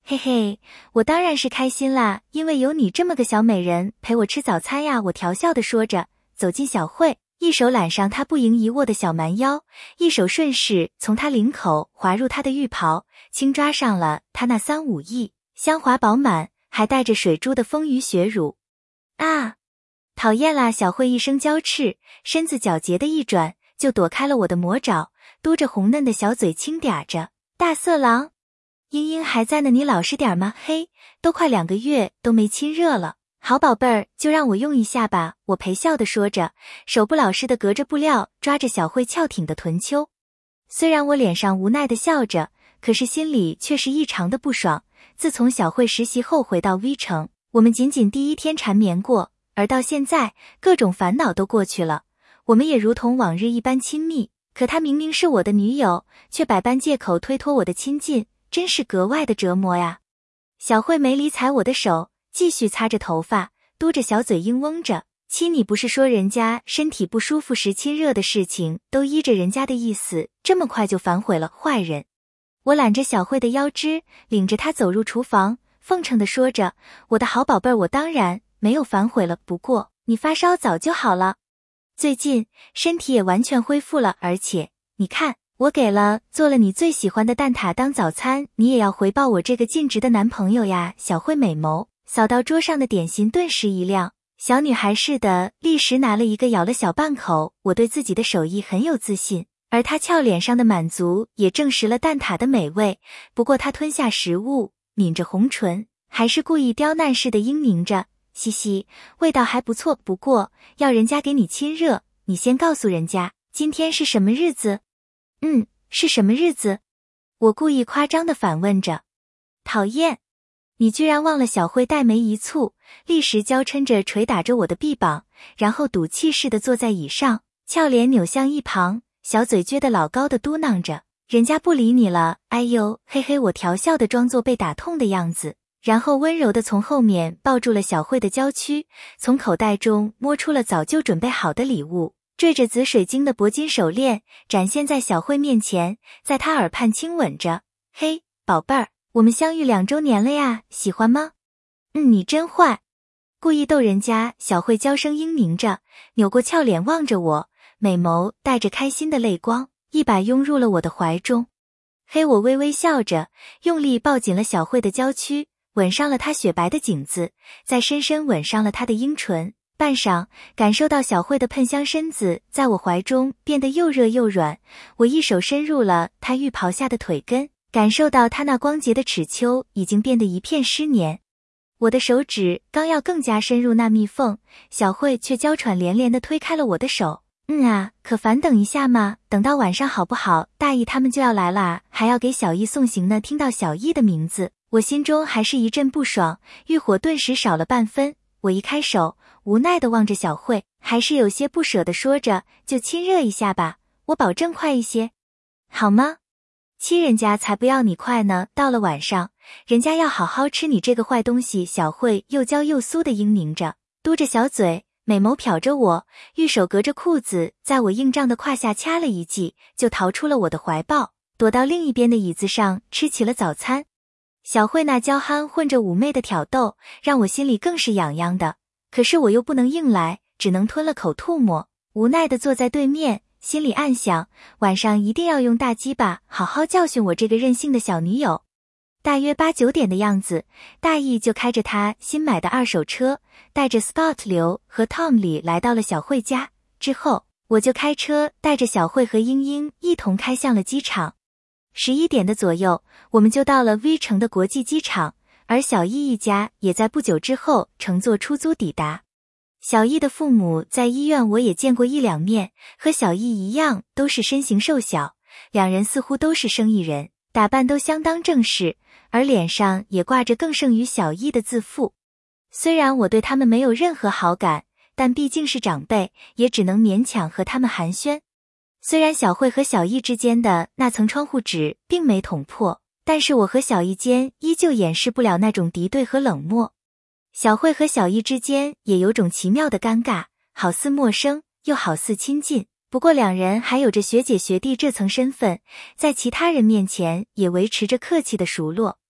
嘿嘿，我当然是开心啦，因为有你这么个小美人陪我吃早餐呀，我调笑地说着，走进小慧，一手揽上她不盈一握的小蛮腰，一手顺势从她领口滑入她的浴袍，轻抓上了她那3、5亿，香滑饱满，还带着水珠的丰腴雪乳。啊！讨厌啦！小慧一声娇斥，身子皎洁的一转，就躲开了我的魔爪，嘟着红嫩的小嘴轻嗲着，大色狼。英英还在呢，你老实点吗？嘿，都快2个月都没亲热了。好宝贝儿，就让我用一下吧，我陪笑地说着，手不老实地隔着布料抓着小慧翘挺的臀丘。虽然我脸上无奈地笑着，可是心里却是异常的不爽。自从小慧实习后回到 V 城，我们仅仅第1天缠绵过，而到现在，各种烦恼都过去了，我们也如同往日一般亲密。可她明明是我的女友，却百般借口推脱我的亲近，真是格外的折磨呀。小慧没理睬我的手，继续擦着头发，嘟着小嘴嘤嗡着，妻你不是说人家身体不舒服时亲热的事情都依着人家的意思，这么快就反悔了，坏人。我揽着小慧的腰肢，领着她走入厨房，奉承地说着，我的好宝贝儿，我当然没有反悔了，不过你发烧早就好了，最近身体也完全恢复了，而且你看我做了你最喜欢的蛋挞当早餐，你也要回报我这个尽职的男朋友呀。小慧美眸扫到桌上的点心，顿时一亮，小女孩似的立时拿了一个咬了小半口。我对自己的手艺很有自信，而她俏脸上的满足也证实了蛋挞的美味。不过她吞下食物，抿着红唇，还是故意刁难似的嘤咛着，嘻嘻，味道还不错，不过要人家给你亲热，你先告诉人家今天是什么日子。是什么日子？我故意夸张地反问着。讨厌，你居然忘了！小慧黛眉一蹙，立时娇嗔着捶打着我的臂膀，然后赌气似的坐在椅上，俏脸扭向一旁，小嘴撅得老高的嘟囔着，人家不理你了，哎呦，嘿嘿，我调笑的装作被打痛的样子，然后温柔地从后面抱住了小慧的娇躯，从口袋中摸出了早就准备好的礼物，缀着紫水晶的铂金手链，展现在小慧面前，在她耳畔亲吻着，嘿，宝贝儿，我们相遇2周年了呀，喜欢吗？你真坏，故意逗人家。小慧娇声嘤咛着，扭过俏脸望着我，美眸带着开心的泪光，一把拥入了我的怀中。嘿，我微微笑着，用力抱紧了小慧的娇躯，吻上了她雪白的颈子，再深深吻上了她的樱唇。半晌，感受到小慧的喷香身子在我怀中变得又热又软，我一手伸入了她浴袍下的腿根，感受到她那光洁的齿丘已经变得一片湿黏。我的手指刚要更加深入那蜜缝，小慧却娇喘连连地推开了我的手。可烦等一下嘛，等到晚上好不好？大姨他们就要来啦，还要给小易送行呢。听到小易的名字，我心中还是一阵不爽，欲火顿时少了半分。我一开手，无奈地望着小慧，还是有些不舍地说着，就亲热一下吧，我保证快一些，好吗？亲人家才不要你快呢，到了晚上，人家要好好吃你这个坏东西。小慧又娇又酥地嘤咛着，嘟着小嘴，美眸瞟着我，玉手隔着裤子在我硬胀的胯下掐了一记，就逃出了我的怀抱，躲到另一边的椅子上吃起了早餐。小慧那娇憨混着妩媚的挑逗，让我心里更是痒痒的，可是我又不能硬来，只能吞了口唾沫，无奈地坐在对面，心里暗想，晚上一定要用大鸡巴好好教训我这个任性的小女友。大约8、9点的样子，大义就开着他新买的2手车，带着 Scott 刘和 Tom 李来到了小慧家。之后，我就开车带着小慧和英英一同开向了机场。11点的左右，我们就到了 V 城的国际机场，而小易一家也在不久之后乘坐出租抵达。小易的父母在医院我也见过1、2面，和小易一样都是身形瘦小，两人似乎都是生意人，打扮都相当正式，而脸上也挂着更胜于小易的自负。虽然我对他们没有任何好感，但毕竟是长辈，也只能勉强和他们寒暄。虽然小慧和小易之间的那层窗户纸并没捅破，但是我和小易间依旧掩饰不了那种敌对和冷漠。小慧和小易之间也有种奇妙的尴尬，好似陌生，又好似亲近。不过两人还有着学姐学弟这层身份，在其他人面前也维持着客气的熟络。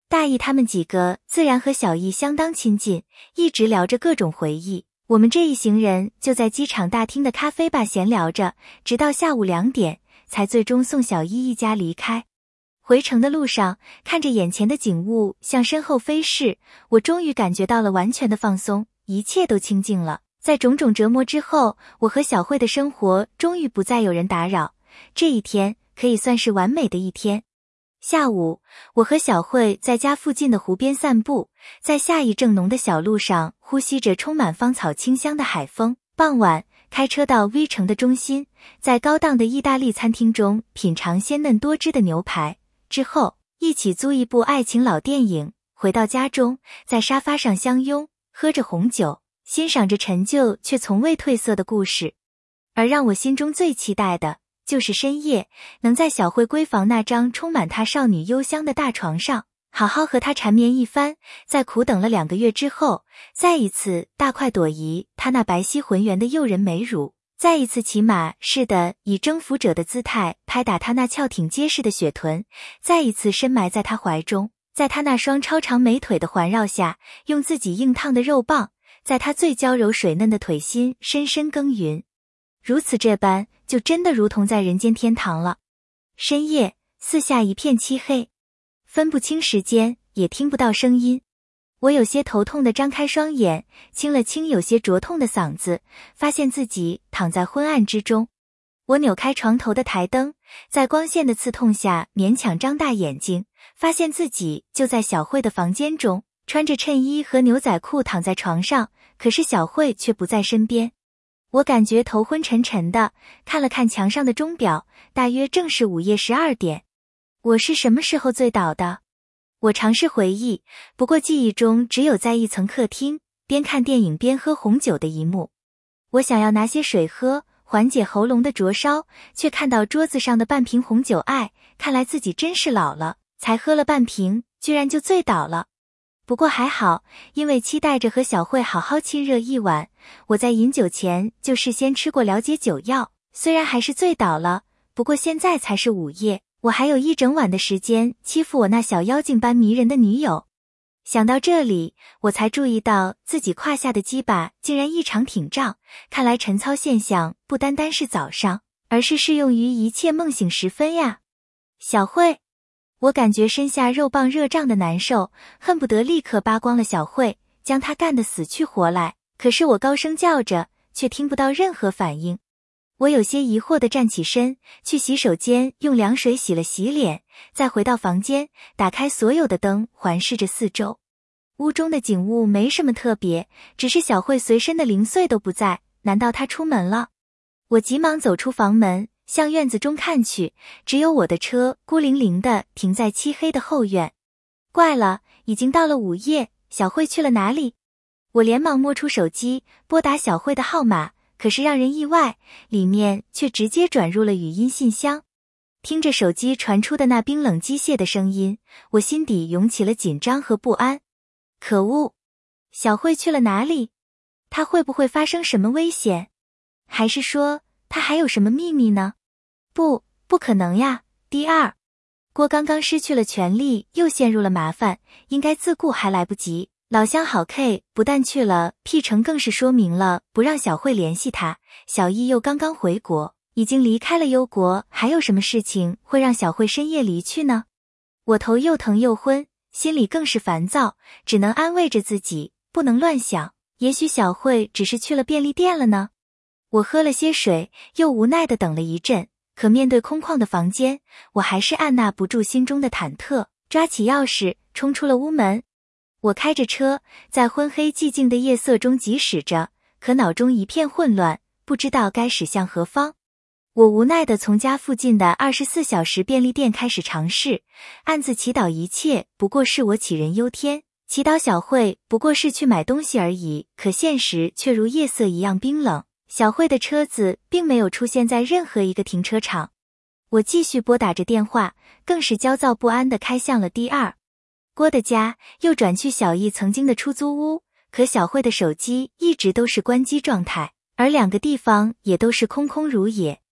大义他们几个自然和小易相当亲近，一直聊着各种回忆。我们这一行人就在机场大厅的咖啡吧闲聊着，直到下午2点，才最终送小易一家离开。回程的路上，看着眼前的景物向身后飞逝，我终于感觉到了完全的放松，一切都清静了。在种种折磨之后，我和小慧的生活终于不再有人打扰，这一天可以算是完美的一天。下午，我和小慧在家附近的湖边散步，在夏意正浓的小路上呼吸着充满芳草清香的海风。傍晚，开车到 V 城的中心，在高档的意大利餐厅中品尝鲜嫩多汁的牛排，之后一起租一部爱情老电影，回到家中，在沙发上相拥，喝着红酒，欣赏着陈旧却从未褪色的故事。而让我心中最期待的就是深夜能在小慧闺房那张充满她少女幽香的大床上，好好和她缠绵一番，在苦等了2个月之后，再一次大快朵颐她那白皙浑圆的诱人美乳，再一次骑马似的以征服者的姿态拍打她那翘挺结实的雪臀，再一次深埋在她怀中，在她那双超长美腿的环绕下，用自己硬烫的肉棒在她最娇柔水嫩的腿心深深耕耘。如此这般，就真的如同在人间天堂了。深夜，四下一片漆黑，分不清时间，也听不到声音。我有些头痛地张开双眼，清了清有些灼痛的嗓子，发现自己躺在昏暗之中。我扭开床头的台灯，在光线的刺痛下勉强张大眼睛，发现自己就在小慧的房间中，穿着衬衣和牛仔裤躺在床上，可是小慧却不在身边。我感觉头昏沉沉的，看了看墙上的钟表，大约正是午夜12点。我是什么时候醉倒的？我尝试回忆，不过记忆中只有在一层客厅，边看电影边喝红酒的一幕。我想要拿些水喝，缓解喉咙的灼烧，却看到桌子上的半瓶红酒，看来自己真是老了，才喝了半瓶，居然就醉倒了。不过还好，因为期待着和小慧好好亲热一晚，我在饮酒前就事先吃过了解酒药，虽然还是醉倒了，不过现在才是午夜，我还有一整晚的时间欺负我那小妖精般迷人的女友。想到这里，我才注意到自己胯下的鸡巴竟然异常挺胀，看来晨操现象不单单是早上，而是适用于一切梦醒时分呀。小慧，我感觉身下肉棒热胀的难受，恨不得立刻扒光了小慧，将她干得死去活来，可是我高声叫着，却听不到任何反应。我有些疑惑地站起身，去洗手间用凉水洗了洗脸，再回到房间，打开所有的灯，环视着四周。屋中的景物没什么特别，只是小慧随身的零碎都不在，难道她出门了？我急忙走出房门，向院子中看去，只有我的车孤零零地停在漆黑的后院。怪了，已经到了午夜，小慧去了哪里？我连忙摸出手机，拨打小慧的号码，可是让人意外，里面却直接转入了语音信箱。听着手机传出的那冰冷机械的声音，我心底涌起了紧张和不安。可恶，小慧去了哪里？她会不会发生什么危险？还是说她还有什么秘密呢？不可能呀！第二，郭刚刚失去了权力，又陷入了麻烦，应该自顾还来不及。老乡好 K 不但去了 P 城，更是说明了不让小慧联系他。小易又刚刚回国，已经离开了忧国，还有什么事情会让小慧深夜离去呢？我头又疼又昏，心里更是烦躁，只能安慰着自己，不能乱想，也许小慧只是去了便利店了呢。我喝了些水，又无奈地等了一阵，可面对空旷的房间，我还是按捺不住心中的忐忑，抓起钥匙冲出了屋门。我开着车，在昏黑寂静的夜色中疾驶着，可脑中一片混乱，不知道该驶向何方。我无奈地从家附近的24小时便利店开始尝试，暗自祈祷一切不过是我杞人忧天，祈祷小慧不过是去买东西而已，可现实却如夜色一样冰冷。小慧的车子并没有出现在任何一个停车场。我继续拨打着电话，更是焦躁不安地开向了第二。郭的家又转去小易曾经的出租屋，可小慧的手机一直都是关机状态，而2个地方也都是空空如也。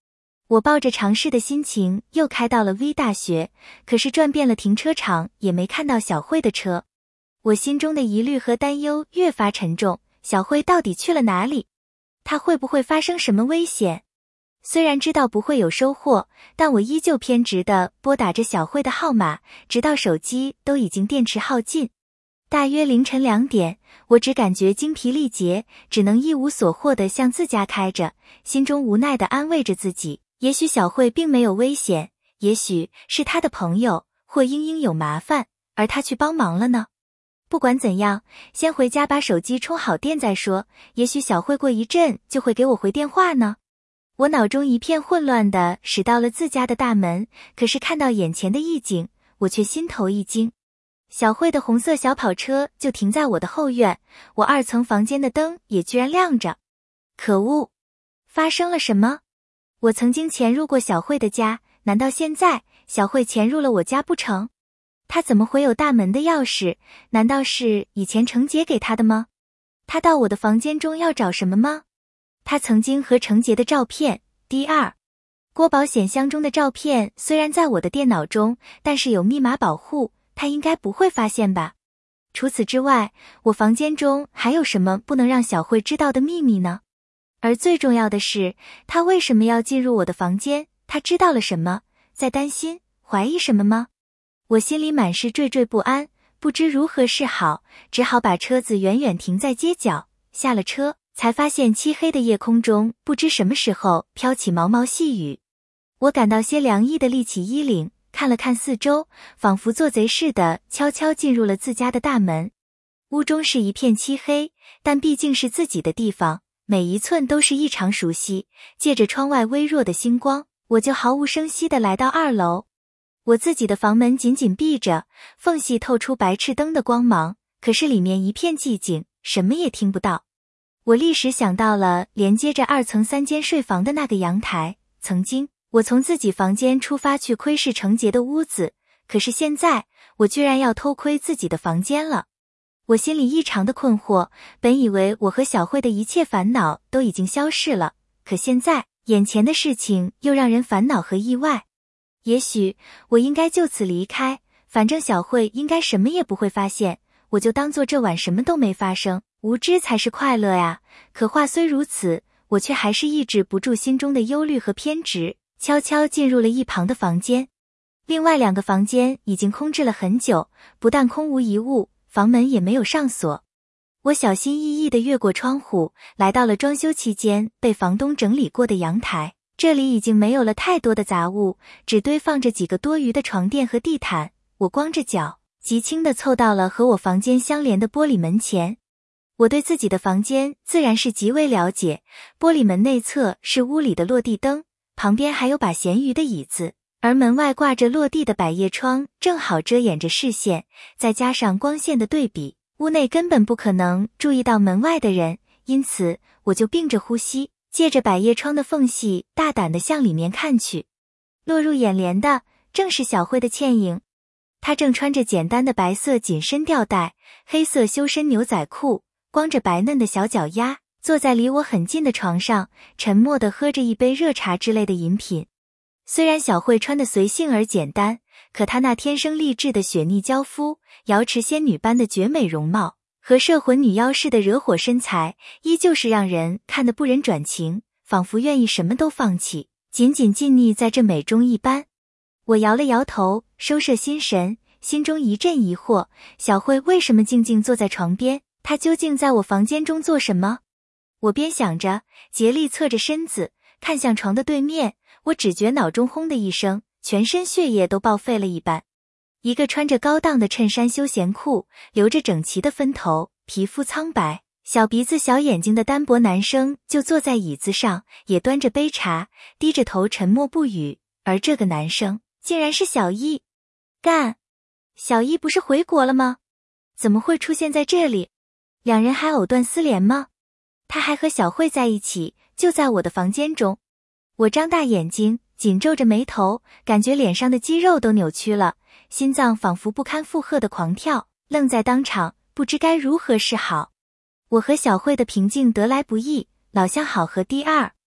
我抱着尝试的心情又开到了 V 大学，可是转遍了停车场也没看到小慧的车。我心中的疑虑和担忧越发沉重，小慧到底去了哪里？她会不会发生什么危险？虽然知道不会有收获，但我依旧偏执地拨打着小慧的号码，直到手机都已经电池耗尽。大约凌晨2点，我只感觉精疲力竭，只能一无所获地向自家开着，心中无奈地安慰着自己，也许小慧并没有危险，也许是她的朋友或英英有麻烦，而她去帮忙了呢。不管怎样，先回家把手机充好电再说，也许小慧过一阵就会给我回电话呢。我脑中一片混乱地驶到了自家的大门，可是看到眼前的意境，我却心头一惊。小慧的红色小跑车就停在我的后院，我2层房间的灯也居然亮着。可恶！发生了什么？我曾经潜入过小慧的家，难道现在小慧潜入了我家不成？她怎么会有大门的钥匙？难道是以前程杰给她的吗？她到我的房间中要找什么吗？她曾经和程杰的照片。第2，郭保险箱中的照片虽然在我的电脑中，但是有密码保护，她应该不会发现吧。除此之外，我房间中还有什么不能让小慧知道的秘密呢？而最重要的是，她为什么要进入我的房间？她知道了什么？在担心、怀疑什么吗？我心里满是惴惴不安，不知如何是好，只好把车子远远停在街角，下了车，才发现漆黑的夜空中不知什么时候飘起毛毛细雨。我感到些凉意的立起衣领，看了看四周，仿佛做贼似的悄悄进入了自家的大门。屋中是一片漆黑，但毕竟是自己的地方，每一寸都是异常熟悉。借着窗外微弱的星光，我就毫无声息地来到2楼。我自己的房门紧紧闭着，缝隙透出白炽灯的光芒，可是里面一片寂静，什么也听不到。我立时想到了连接着2层3间睡房的那个阳台，曾经我从自己房间出发去窥视程杰的屋子，可是现在我居然要偷窥自己的房间了。我心里异常的困惑，本以为我和小慧的一切烦恼都已经消逝了，可现在眼前的事情又让人烦恼和意外。也许我应该就此离开，反正小慧应该什么也不会发现，我就当做这晚什么都没发生，无知才是快乐呀。可话虽如此，我却还是抑制不住心中的忧虑和偏执，悄悄进入了一旁的房间。另外2个房间已经空置了很久，不但空无一物，房门也没有上锁。我小心翼翼地越过窗户，来到了装修期间被房东整理过的阳台。这里已经没有了太多的杂物，只堆放着几个多余的床垫和地毯。我光着脚，极轻地凑到了和我房间相连的玻璃门前。我对自己的房间自然是极为了解，玻璃门内侧是屋里的落地灯，旁边还有把闲余的椅子，而门外挂着落地的百叶窗，正好遮掩着视线，再加上光线的对比，屋内根本不可能注意到门外的人，因此我就屏着呼吸，借着百叶窗的缝隙大胆地向里面看去。落入眼帘的正是小慧的倩影，她正穿着简单的白色紧身吊带，黑色修身牛仔裤，光着白嫩的小脚丫，坐在离我很近的床上，沉默地喝着一杯热茶之类的饮品。虽然小慧穿得随性而简单，可她那天生丽质的雪腻娇肤，瑶池仙女般的绝美容貌和摄魂女妖似的惹火身材，依旧是让人看得不忍转情，仿佛愿意什么都放弃，紧紧浸溺在这美中一般。我摇了摇头，收摄心神，心中一阵疑惑，小慧为什么静静坐在床边？她究竟在我房间中做什么？我边想着，竭力侧着身子，看向床的对面，我只觉脑中轰的一声，全身血液都报废了一般。一个穿着高档的衬衫休闲裤，留着整齐的分头，皮肤苍白，小鼻子小眼睛的单薄男生就坐在椅子上，也端着杯茶，低着头沉默不语，而这个男生竟然是小易。干！小易不是回国了吗？怎么会出现在这里？两人还藕断丝连吗？他还和小慧在一起，就在我的房间中。我张大眼睛，紧皱着眉头，感觉脸上的肌肉都扭曲了，心脏仿佛不堪负荷的狂跳，愣在当场，不知该如何是好。我和小慧的平静得来不易，老相好合第二。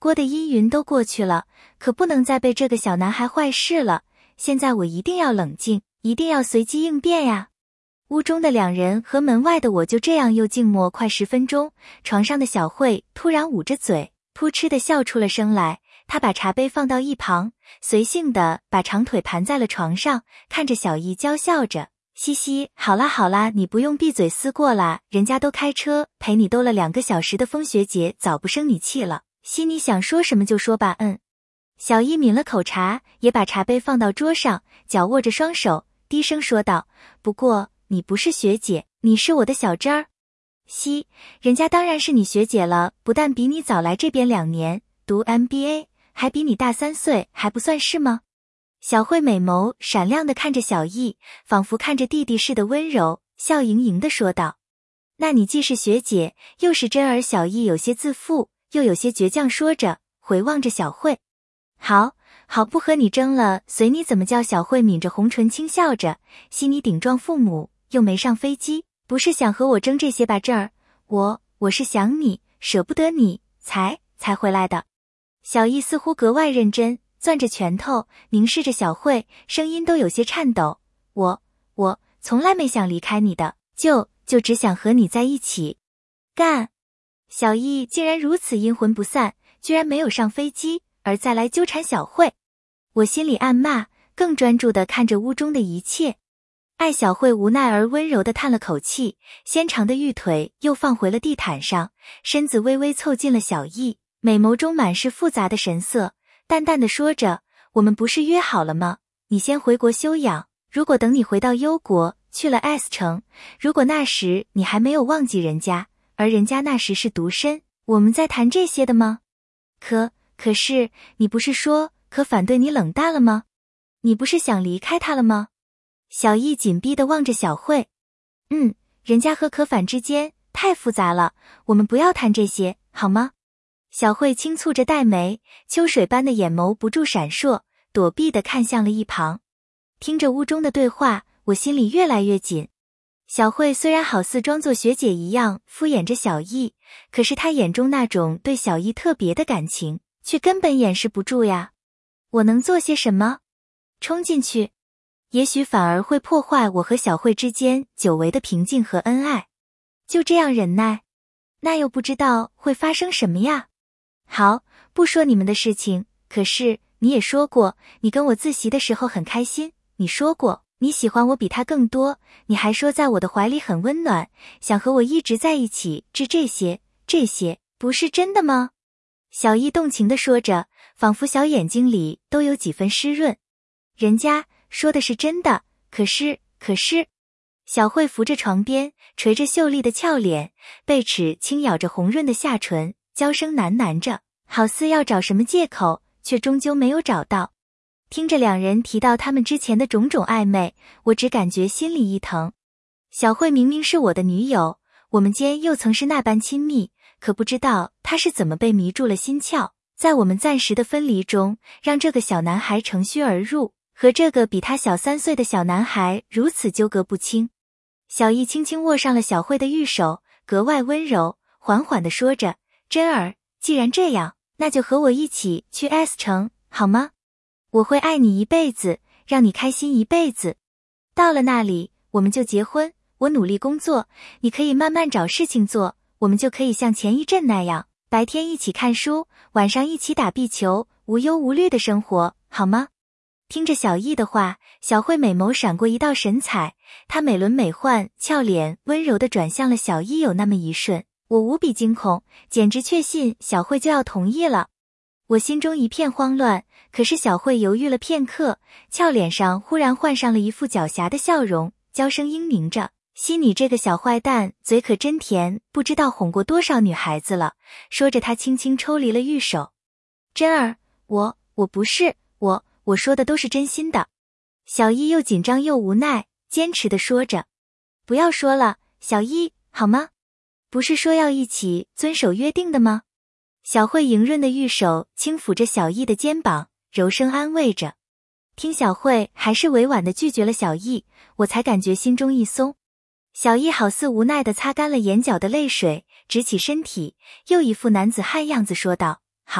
郭的阴云都过去了，可不能再被这个小男孩坏事了。现在我一定要冷静，一定要随机应变呀。屋中的两人和门外的我就这样又静默快10分钟。床上的小慧突然捂着嘴，扑哧地笑出了声来。她把茶杯放到一旁，随性地把长腿盘在了床上，看着小易娇笑着：嘻嘻，好啦好啦，你不用闭嘴思过啦，人家都开车陪你兜了2个小时的风雪姐早不生你气了，嘻，你想说什么就说吧。小易抿了口茶，也把茶杯放到桌上，脚握着双手，低声说道：不过你不是学姐，你是我的小珍儿。嘻，人家当然是你学姐了，不但比你早来这边2年，读 MBA， 还比你大3岁，还不算是吗？小慧美眸闪亮地看着小易，仿佛看着弟弟似的温柔，笑盈盈地说道：那你既是学姐，又是珍儿。小易有些自负，又有些倔强说着，回望着小慧。好，不和你争了，随你怎么叫。小慧抿着红唇轻笑着，悉你顶撞父母，又没上飞机，不是想和我争这些吧？这儿，我是想你，舍不得你，才回来的。小易似乎格外认真，攥着拳头，凝视着小慧，声音都有些颤抖。我从来没想离开你的，就只想和你在一起。干！小易竟然如此阴魂不散，居然没有上飞机，而再来纠缠小慧。我心里暗骂，更专注地看着屋中的一切。艾小慧无奈而温柔地叹了口气，纤长的玉腿又放回了地毯上，身子微微凑近了小易，美眸中满是复杂的神色，淡淡地说着：我们不是约好了吗？你先回国休养，如果等你回到幽国，去了 S 城，如果那时你还没有忘记人家，而人家那时是独身，我们再谈这些的吗？可是你不是说可反对你冷淡了吗？你不是想离开他了吗？小易紧逼地望着小慧。人家和可反之间太复杂了，我们不要谈这些，好吗？小慧轻蹙着黛眉，秋水般的眼眸不住闪烁，躲避地看向了一旁。听着屋中的对话，我心里越来越紧。小慧虽然好似装作学姐一样敷衍着小易，可是她眼中那种对小易特别的感情，却根本掩饰不住呀。我能做些什么？冲进去，也许反而会破坏我和小慧之间久违的平静和恩爱。就这样忍耐，那又不知道会发生什么呀。好，不说你们的事情，可是你也说过，你跟我自习的时候很开心，你说过你喜欢我比他更多，你还说在我的怀里很温暖，想和我一直在一起，这些不是真的吗？小易动情地说着，仿佛小眼睛里都有几分湿润。人家说的是真的，可是，小慧扶着床边，垂着秀丽的俏脸，贝齿轻咬着红润的下唇，娇声喃喃着，好似要找什么借口，却终究没有找到。听着两人提到他们之前的种种暧昧，我只感觉心里一疼。小慧明明是我的女友，我们间又曾是那般亲密，可不知道她是怎么被迷住了心窍，在我们暂时的分离中，让这个小男孩乘虚而入，和这个比他小3岁的小男孩如此纠葛不清。小易轻轻握上了小慧的玉手，格外温柔，缓缓地说着：珍儿，既然这样，那就和我一起去 S 城，好吗？我会爱你一辈子，让你开心一辈子。到了那里，我们就结婚，我努力工作，你可以慢慢找事情做，我们就可以像前一阵那样，白天一起看书，晚上一起打壁球，无忧无虑的生活，好吗？听着小易的话，小慧美眸闪过一道神采，她美轮美奂，俏脸温柔地转向了小易。有那么一瞬，我无比惊恐，简直确信小慧就要同意了。我心中一片慌乱，可是小慧犹豫了片刻，俏脸上忽然换上了一副狡黠的笑容，娇声英明着：惜你这个小坏蛋，嘴可真甜，不知道哄过多少女孩子了。说着她轻轻抽离了玉手。珍儿，我不是，我说的都是真心的。小易又紧张又无奈，坚持地说着。不要说了，小易，好吗？不是说要一起遵守约定的吗？小慧莹润的玉手轻抚着小易的肩膀，柔声安慰着。听小慧还是委婉地拒绝了小易，我才感觉心中一松。小易好似无奈地擦干了眼角的泪水，直起身体，又一副男子汉样子说道：好，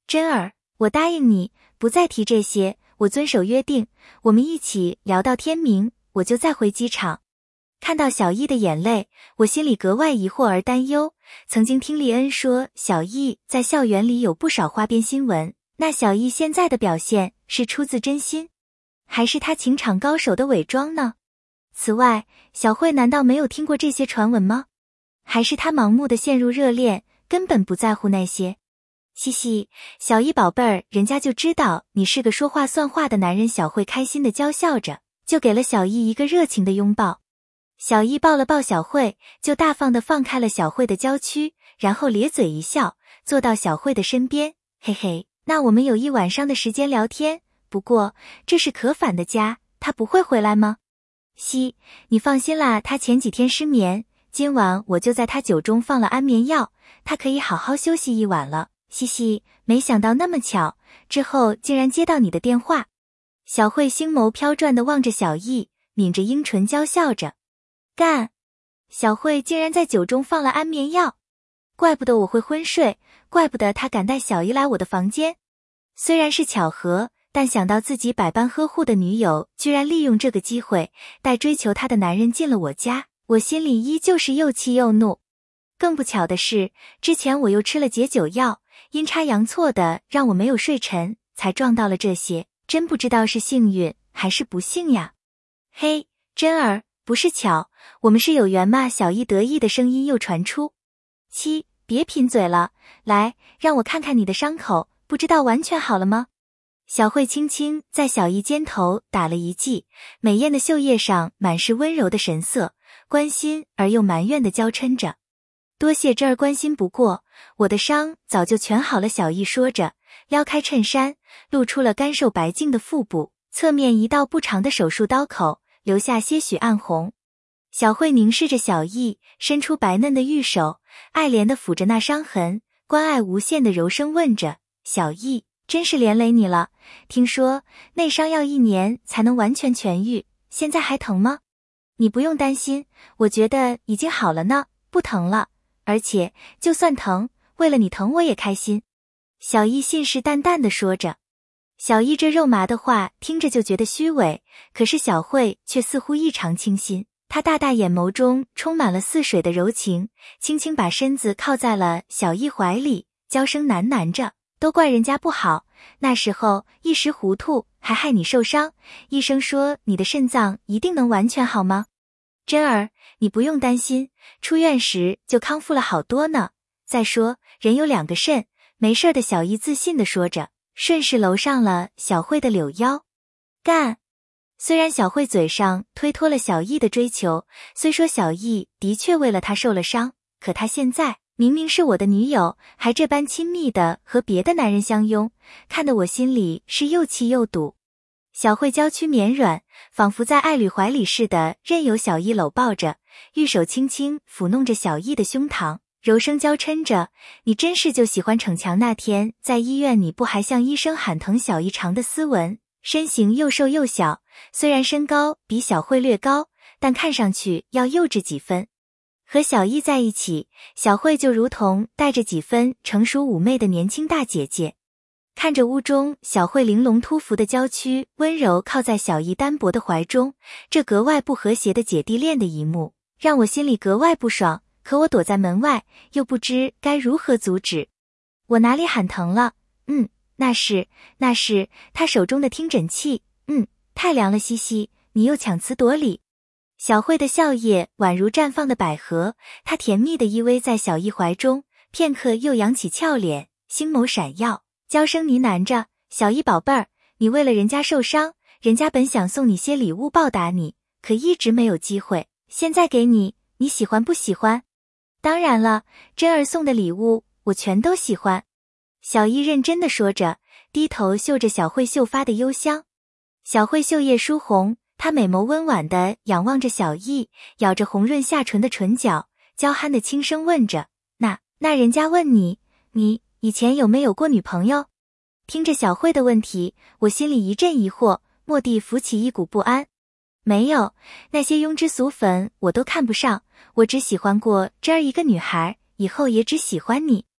真儿，我答应你，不再提这些，我遵守约定，我们一起聊到天明，我就再回机场。看到小易的眼泪，我心里格外疑惑而担忧。曾经听丽恩说，小易在校园里有不少花边新闻，那小易现在的表现是出自真心，还是他情场高手的伪装呢？此外，小慧难道没有听过这些传闻吗？还是他盲目的陷入热恋，根本不在乎那些？嘻嘻，小易宝贝儿，人家就知道你是个说话算话的男人。小慧开心的娇笑着，就给了小易一个热情的拥抱。小易抱了抱小慧，就大方地放开了小慧的娇躯，然后咧嘴一笑，坐到小慧的身边。嘿嘿，那我们有一晚上的时间聊天，不过这是可返的家，他不会回来吗？嘻，你放心啦，他前几天失眠，今晚我就在他酒中放了安眠药，他可以好好休息一晚了。嘻嘻，没想到那么巧，之后竟然接到你的电话。小慧星眸飘转地望着小易，抿着樱唇娇笑着。干！小慧竟然在酒中放了安眠药，怪不得我会昏睡，怪不得他敢带小姨来我的房间。虽然是巧合，但想到自己百般呵护的女友居然利用这个机会带追求她的男人进了我家，我心里依旧是又气又怒。更不巧的是，之前我又吃了解酒药，阴差阳错的让我没有睡沉，才撞到了这些，真不知道是幸运还是不幸呀。嘿，真儿，不是巧，我们是有缘嘛。小易得意的声音又传出。七，别贫嘴了，来，让我看看你的伤口，不知道完全好了吗？小慧轻轻在小易肩头打了一记，美艳的秀叶上满是温柔的神色，关心而又埋怨地娇嗔着。多谢这儿关心，不过我的伤早就全好了。小易说着，撩开衬衫，露出了干瘦白净的腹部，侧面一道不长的手术刀口，留下些许暗红。小慧凝视着小易，伸出白嫩的玉手，爱怜地抚着那伤痕，关爱无限的柔声问着：小易，真是连累你了，听说内伤要1年才能完全痊愈，现在还疼吗？你不用担心，我觉得已经好了呢，不疼了，而且就算疼，为了你疼我也开心。小易信誓旦旦地说着。小易这肉麻的话听着就觉得虚伪，可是小慧却似乎异常倾心，她大大眼眸中充满了似水的柔情，轻轻把身子靠在了小易怀里，娇声喃喃着：都怪人家不好，那时候一时糊涂，还害你受伤，医生说你的肾脏一定能完全好吗？真儿，你不用担心，出院时就康复了好多呢，再说人有2个肾，没事的。小易自信地说着，顺势搂上了小慧的柳腰。干！虽然小慧嘴上推脱了小易的追求，虽说小易的确为了她受了伤，可她现在明明是我的女友，还这般亲密的和别的男人相拥，看得我心里是又气又堵。小慧娇躯绵软，仿佛在爱侣怀里似的，任由小易搂抱着，玉手轻轻抚弄着小易的胸膛，柔声娇嗔着：你真是就喜欢逞强。那天在医院，你不还向医生喊疼小易长的丝纹，身形又瘦又小，虽然身高比小慧略高，但看上去要幼稚几分。和小易在一起，小慧就如同带着几分成熟妩媚的年轻大姐姐。看着屋中小慧玲珑突兀的娇躯温柔靠在小易单薄的怀中，这格外不和谐的姐弟恋的一幕，让我心里格外不爽，可我躲在门外，又不知该如何阻止。我哪里喊疼了？那是他手中的听诊器，太凉了，嘻嘻，你又强词夺理。小慧的笑靥宛如绽放的百合，她甜蜜地依偎在小易怀中，片刻又扬起俏脸，星眸闪耀，娇声呢喃着：小易宝贝儿，你为了人家受伤，人家本想送你些礼物报答你，可一直没有机会，现在给你，你喜欢不喜欢？当然了，真儿送的礼物我全都喜欢。小易认真地说着，低头嗅着小慧秀发的幽香。小慧秀叶疏红，她美眸温婉地仰望着小易，咬着红润下唇的唇角，娇憨地轻声问着：那人家问你以前有没有过女朋友？听着小慧的问题，我心里一阵疑惑，蓦地浮起一股不安。没有，那些庸脂俗粉我都看不上，我只喜欢过这儿一个女孩，以后也只喜欢你。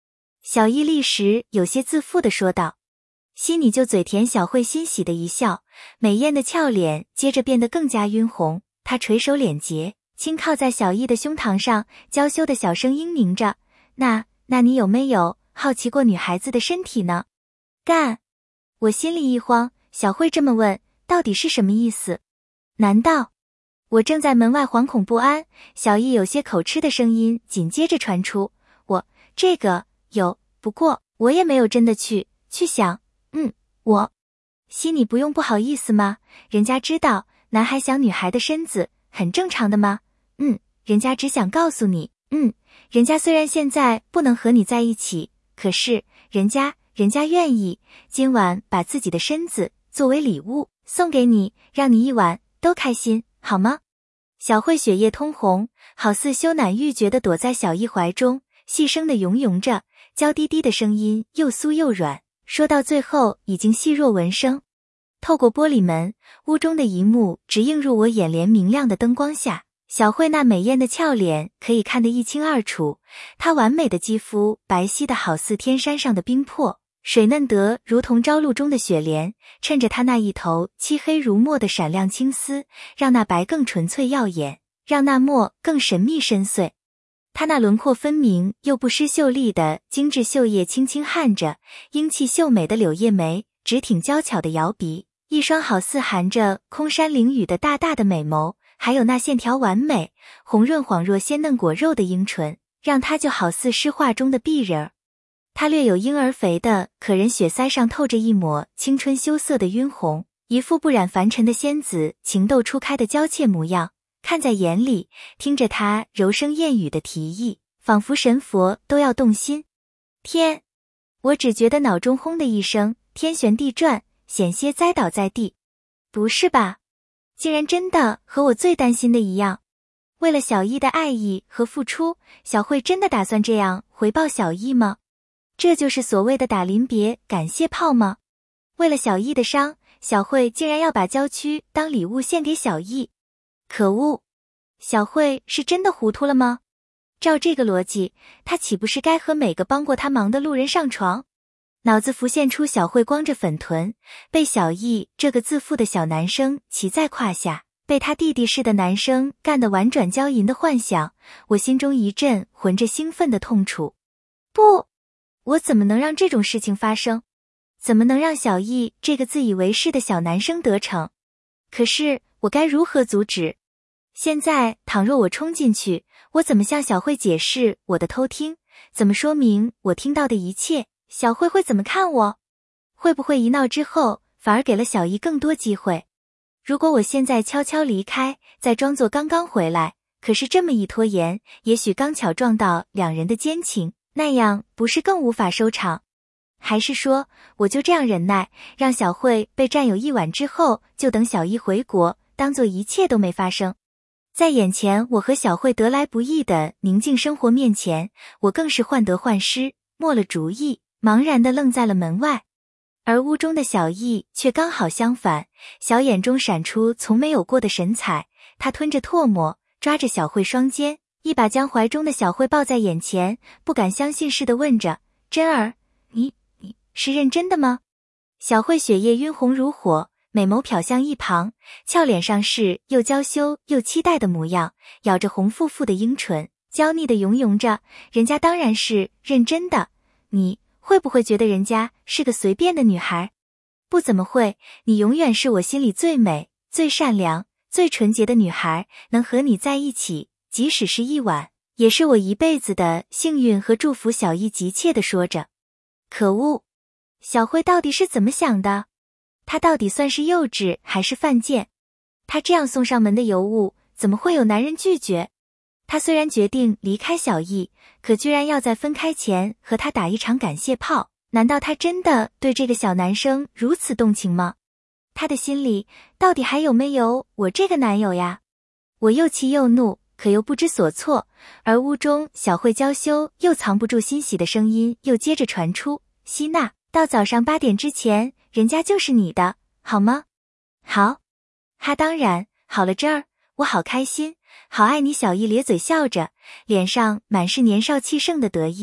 小易立时有些自负地说道。心里就嘴甜。小慧欣喜的一笑，美艳的俏脸接着变得更加晕红，她垂手敛睫，轻靠在小易的胸膛上，娇羞的小声嘤咛着，那你有没有好奇过女孩子的身体呢？干！我心里一慌，小慧这么问，到底是什么意思？难道……我正在门外惶恐不安，小易有些口吃的声音紧接着传出，这个有，不过我也没有真的去想，我心里不用不好意思吗？人家知道男孩想女孩的身子很正常的吗？人家只想告诉你，人家虽然现在不能和你在一起，可是人家愿意今晚把自己的身子作为礼物送给你，让你一晚都开心，好吗？小慧血液通红，好似羞赧欲绝地躲在小易怀中，细声地喁喁着，娇滴滴的声音又酥又软，说到最后已经细若蚊声。透过玻璃门，屋中的一幕直映入我眼帘明亮的灯光下，小慧那美艳的俏脸可以看得一清二楚，她完美的肌肤白皙的好似天山上的冰魄，水嫩得如同朝露中的雪莲，衬着她那一头漆黑如墨的闪亮青丝，让那白更纯粹耀眼，让那墨更神秘深邃。她那轮廓分明又不失秀丽的精致秀叶轻轻撼着，英气秀美的柳叶眉，直挺娇巧的摇鼻，一双好似含着空山灵雨的大大的美眸，还有那线条完美、红润恍若鲜嫩果肉的樱唇，让她就好似诗画中的碧人儿。她略有婴儿肥的可人雪腮上透着一抹青春羞涩的晕红，一副不染凡尘的仙子情窦初开的娇怯模样，看在眼里，听着她柔声艳语的提议，仿佛神佛都要动心。天！我只觉得脑中轰的一声，天旋地转，险些栽倒在地。不是吧？竟然真的和我最担心的一样。为了小易的爱意和付出，小慧真的打算这样回报小易吗？这就是所谓的打临别感谢炮吗？为了小易的伤，小慧竟然要把娇躯当礼物献给小易。可恶！小慧是真的糊涂了吗？照这个逻辑，她岂不是该和每个帮过她忙的路人上床？脑子浮现出小慧光着粉臀，被小易这个自负的小男生骑在胯下，被他弟弟似的男生干得婉转娇吟的幻想，我心中一阵浑着兴奋的痛楚。不！我怎么能让这种事情发生？怎么能让小易这个自以为是的小男生得逞？可是我该如何阻止？现在倘若我冲进去，我怎么向小慧解释我的偷听？怎么说明我听到的一切？小慧会怎么看我？会不会一闹之后反而给了小易更多机会？如果我现在悄悄离开，再装作刚刚回来，可是这么一拖延，也许刚巧撞到两人的奸情，那样不是更无法收场？还是说我就这样忍耐，让小慧被占有一晚之后，就等小易回国，当作一切都没发生？在眼前我和小慧得来不易的宁静生活面前，我更是患得患失，没了主意，茫然地愣在了门外。而屋中的小易却刚好相反，小眼中闪出从没有过的神采，他吞着唾沫，抓着小慧双肩，一把将怀中的小慧抱在眼前，不敢相信似的问着：真儿，你是认真的吗？小慧血液晕红如火，美眸瞟向一旁，俏脸上是又娇羞又期待的模样，咬着红复复的樱唇，娇腻的喁喁着：人家当然是认真的，你会不会觉得人家是个随便的女孩？不怎么会，你永远是我心里最美、最善良、最纯洁的女孩，能和你在一起，即使是一晚，也是我一辈子的幸运和祝福。小易急切地说着。可恶，小慧到底是怎么想的？她到底算是幼稚还是犯贱？她这样送上门的尤物，怎么会有男人拒绝？她虽然决定离开小易，可居然要在分开前和他打一场感谢炮，难道她真的对这个小男生如此动情吗？她的心里到底还有没有我这个男友呀？我又气又怒，可又不知所措，而屋中小慧娇羞又藏不住欣喜的声音又接着传出：希娜，到早上8点之前，人家就是你的，好吗？好。哈，当然好了，这儿我好开心，好爱你。小易咧嘴笑着，脸上满是年少气盛的得意。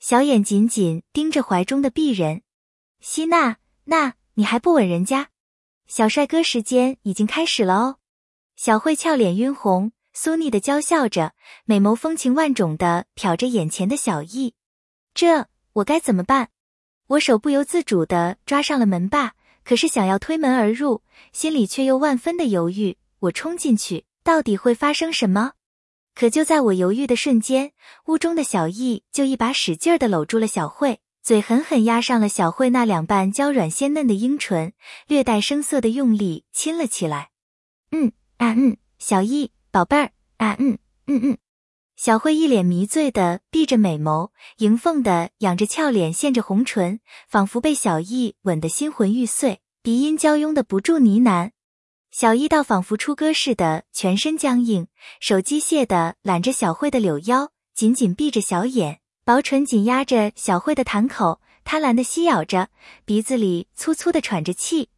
小眼紧紧盯着怀中的璧人。希娜，你还不吻人家？小帅哥时间已经开始了哦。小慧俏脸晕红，酥腻地娇笑着，美眸风情万种地瞟着眼前的小易。这，我该怎么办？我手不由自主地抓上了门把，可是想要推门而入，心里却又万分的犹豫。我冲进去，到底会发生什么？可就在我犹豫的瞬间，屋中的小易就一把使劲地搂住了小慧，嘴狠狠压上了小慧那两瓣娇软鲜嫩的樱唇，略带生涩的用力亲了起来。小易，宝贝儿，小慧一脸迷醉的闭着美眸，迎凤的仰着俏脸，陷着红唇，仿佛被小易吻得心魂欲碎，鼻音娇慵的不住呢喃。小易倒仿佛出歌似的全身僵硬，手机械的揽着小慧的柳腰，紧紧闭着小眼，薄唇紧压着小慧的潭口，贪婪的吸咬着，鼻子里粗粗的喘着气。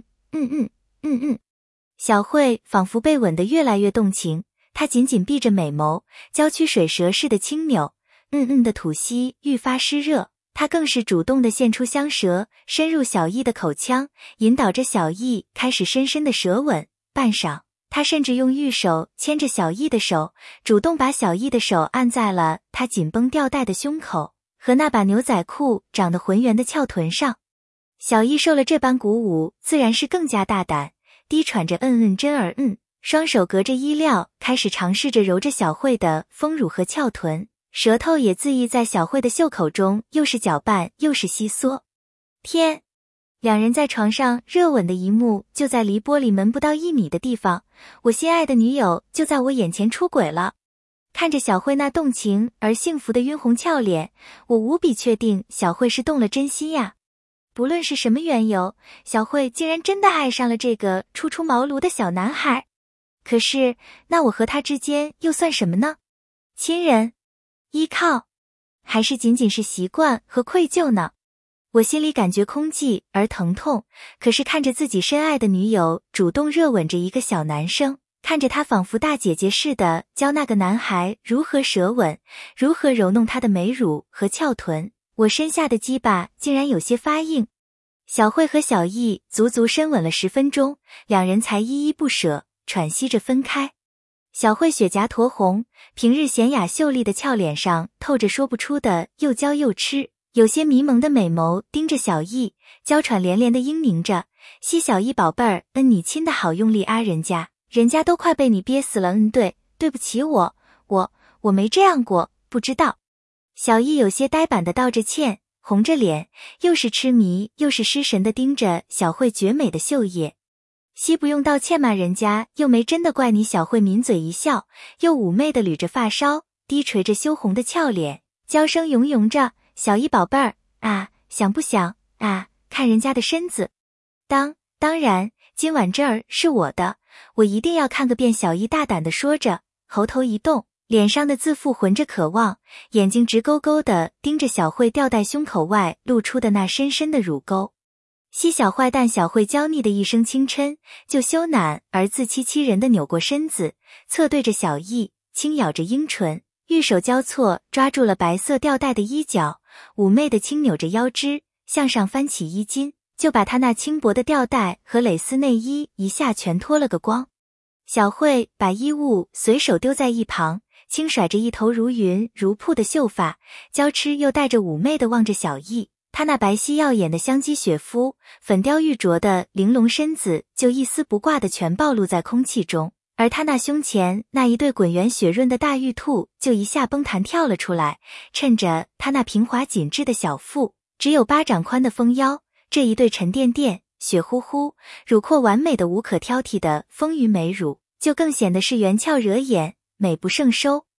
小慧仿佛被吻得越来越动情，她紧紧闭着美眸，娇躯水蛇似的轻扭，的吐息愈发湿热。她更是主动地献出香舌，深入小易的口腔，引导着小易开始深深的舌吻。半晌，她甚至用玉手牵着小易的手，主动把小易的手按在了她紧绷吊带的胸口和那把牛仔裤长得浑圆的翘臀上。小易受了这般鼓舞，自然是更加大胆，低喘着真儿双手隔着衣料开始尝试着揉着小慧的丰乳和翘臀，舌头也恣意在小慧的袖口中又是搅拌又是吸缩。天！两人在床上热吻的一幕就在离玻璃门不到1米的地方，我心爱的女友就在我眼前出轨了。看着小慧那动情而幸福的晕红俏脸，我无比确定小慧是动了真心呀。不论是什么缘由，小慧竟然真的爱上了这个初出茅庐的小男孩。可是，那我和他之间又算什么呢？亲人？依靠？还是仅仅是习惯和愧疚呢？我心里感觉空寂而疼痛，可是看着自己深爱的女友主动热吻着一个小男生，看着他仿佛大姐姐似的教那个男孩如何舌吻，如何揉弄他的美乳和翘臀，我身下的鸡巴竟然有些发硬。小慧和小易足足深吻了10分钟，两人才依依不舍，喘息着分开。小慧雪颊酡红，平日娴雅秀丽的俏脸上透着说不出的又娇又痴，有些迷蒙的美眸盯着小易，娇喘连连的嘤咛着：西小易宝贝儿，你亲的好用力啊，人家都快被你憋死了。对不起，我没这样过，不知道。小易有些呆板的道着歉，红着脸，又是痴迷又是失神的盯着小慧绝美的秀叶。西不用道歉嘛，人家又没真的怪你。小慧抿嘴一笑，又妩媚的捋着发梢，低垂着羞红的俏脸，娇声喁喁着：小易宝贝儿啊，想不想啊，看人家的身子。当然，今晚这儿是我的，我一定要看个遍。小易大胆地说着，喉头一动，脸上的自负浑着渴望，眼睛直勾勾地盯着小慧吊带胸口外露出的那深深的乳沟。西小坏蛋小慧娇腻的一声轻嗔，就羞赧而自欺欺人的扭过身子，侧对着小易，轻咬着樱唇，玉手交错抓住了白色吊带的衣角，妩媚的轻扭着腰肢，向上翻起衣襟，就把她那轻薄的吊带和蕾丝内衣一下全脱了个光。小慧把衣物随手丢在一旁，轻甩着一头如云如瀑的秀发，娇痴又带着妩媚的望着小易。她那白皙耀眼的香肌雪肤，粉雕玉琢的玲珑身子就一丝不挂的全暴露在空气中，而她那胸前那一对滚圆雪润的大玉兔就一下蹦弹跳了出来，衬着她那平滑紧致的小腹，只有巴掌宽的丰腰，这一对沉甸甸、雪乎乎、乳廓完美的无可挑剔的丰腴美乳，就更显得是圆翘惹眼，美不胜收。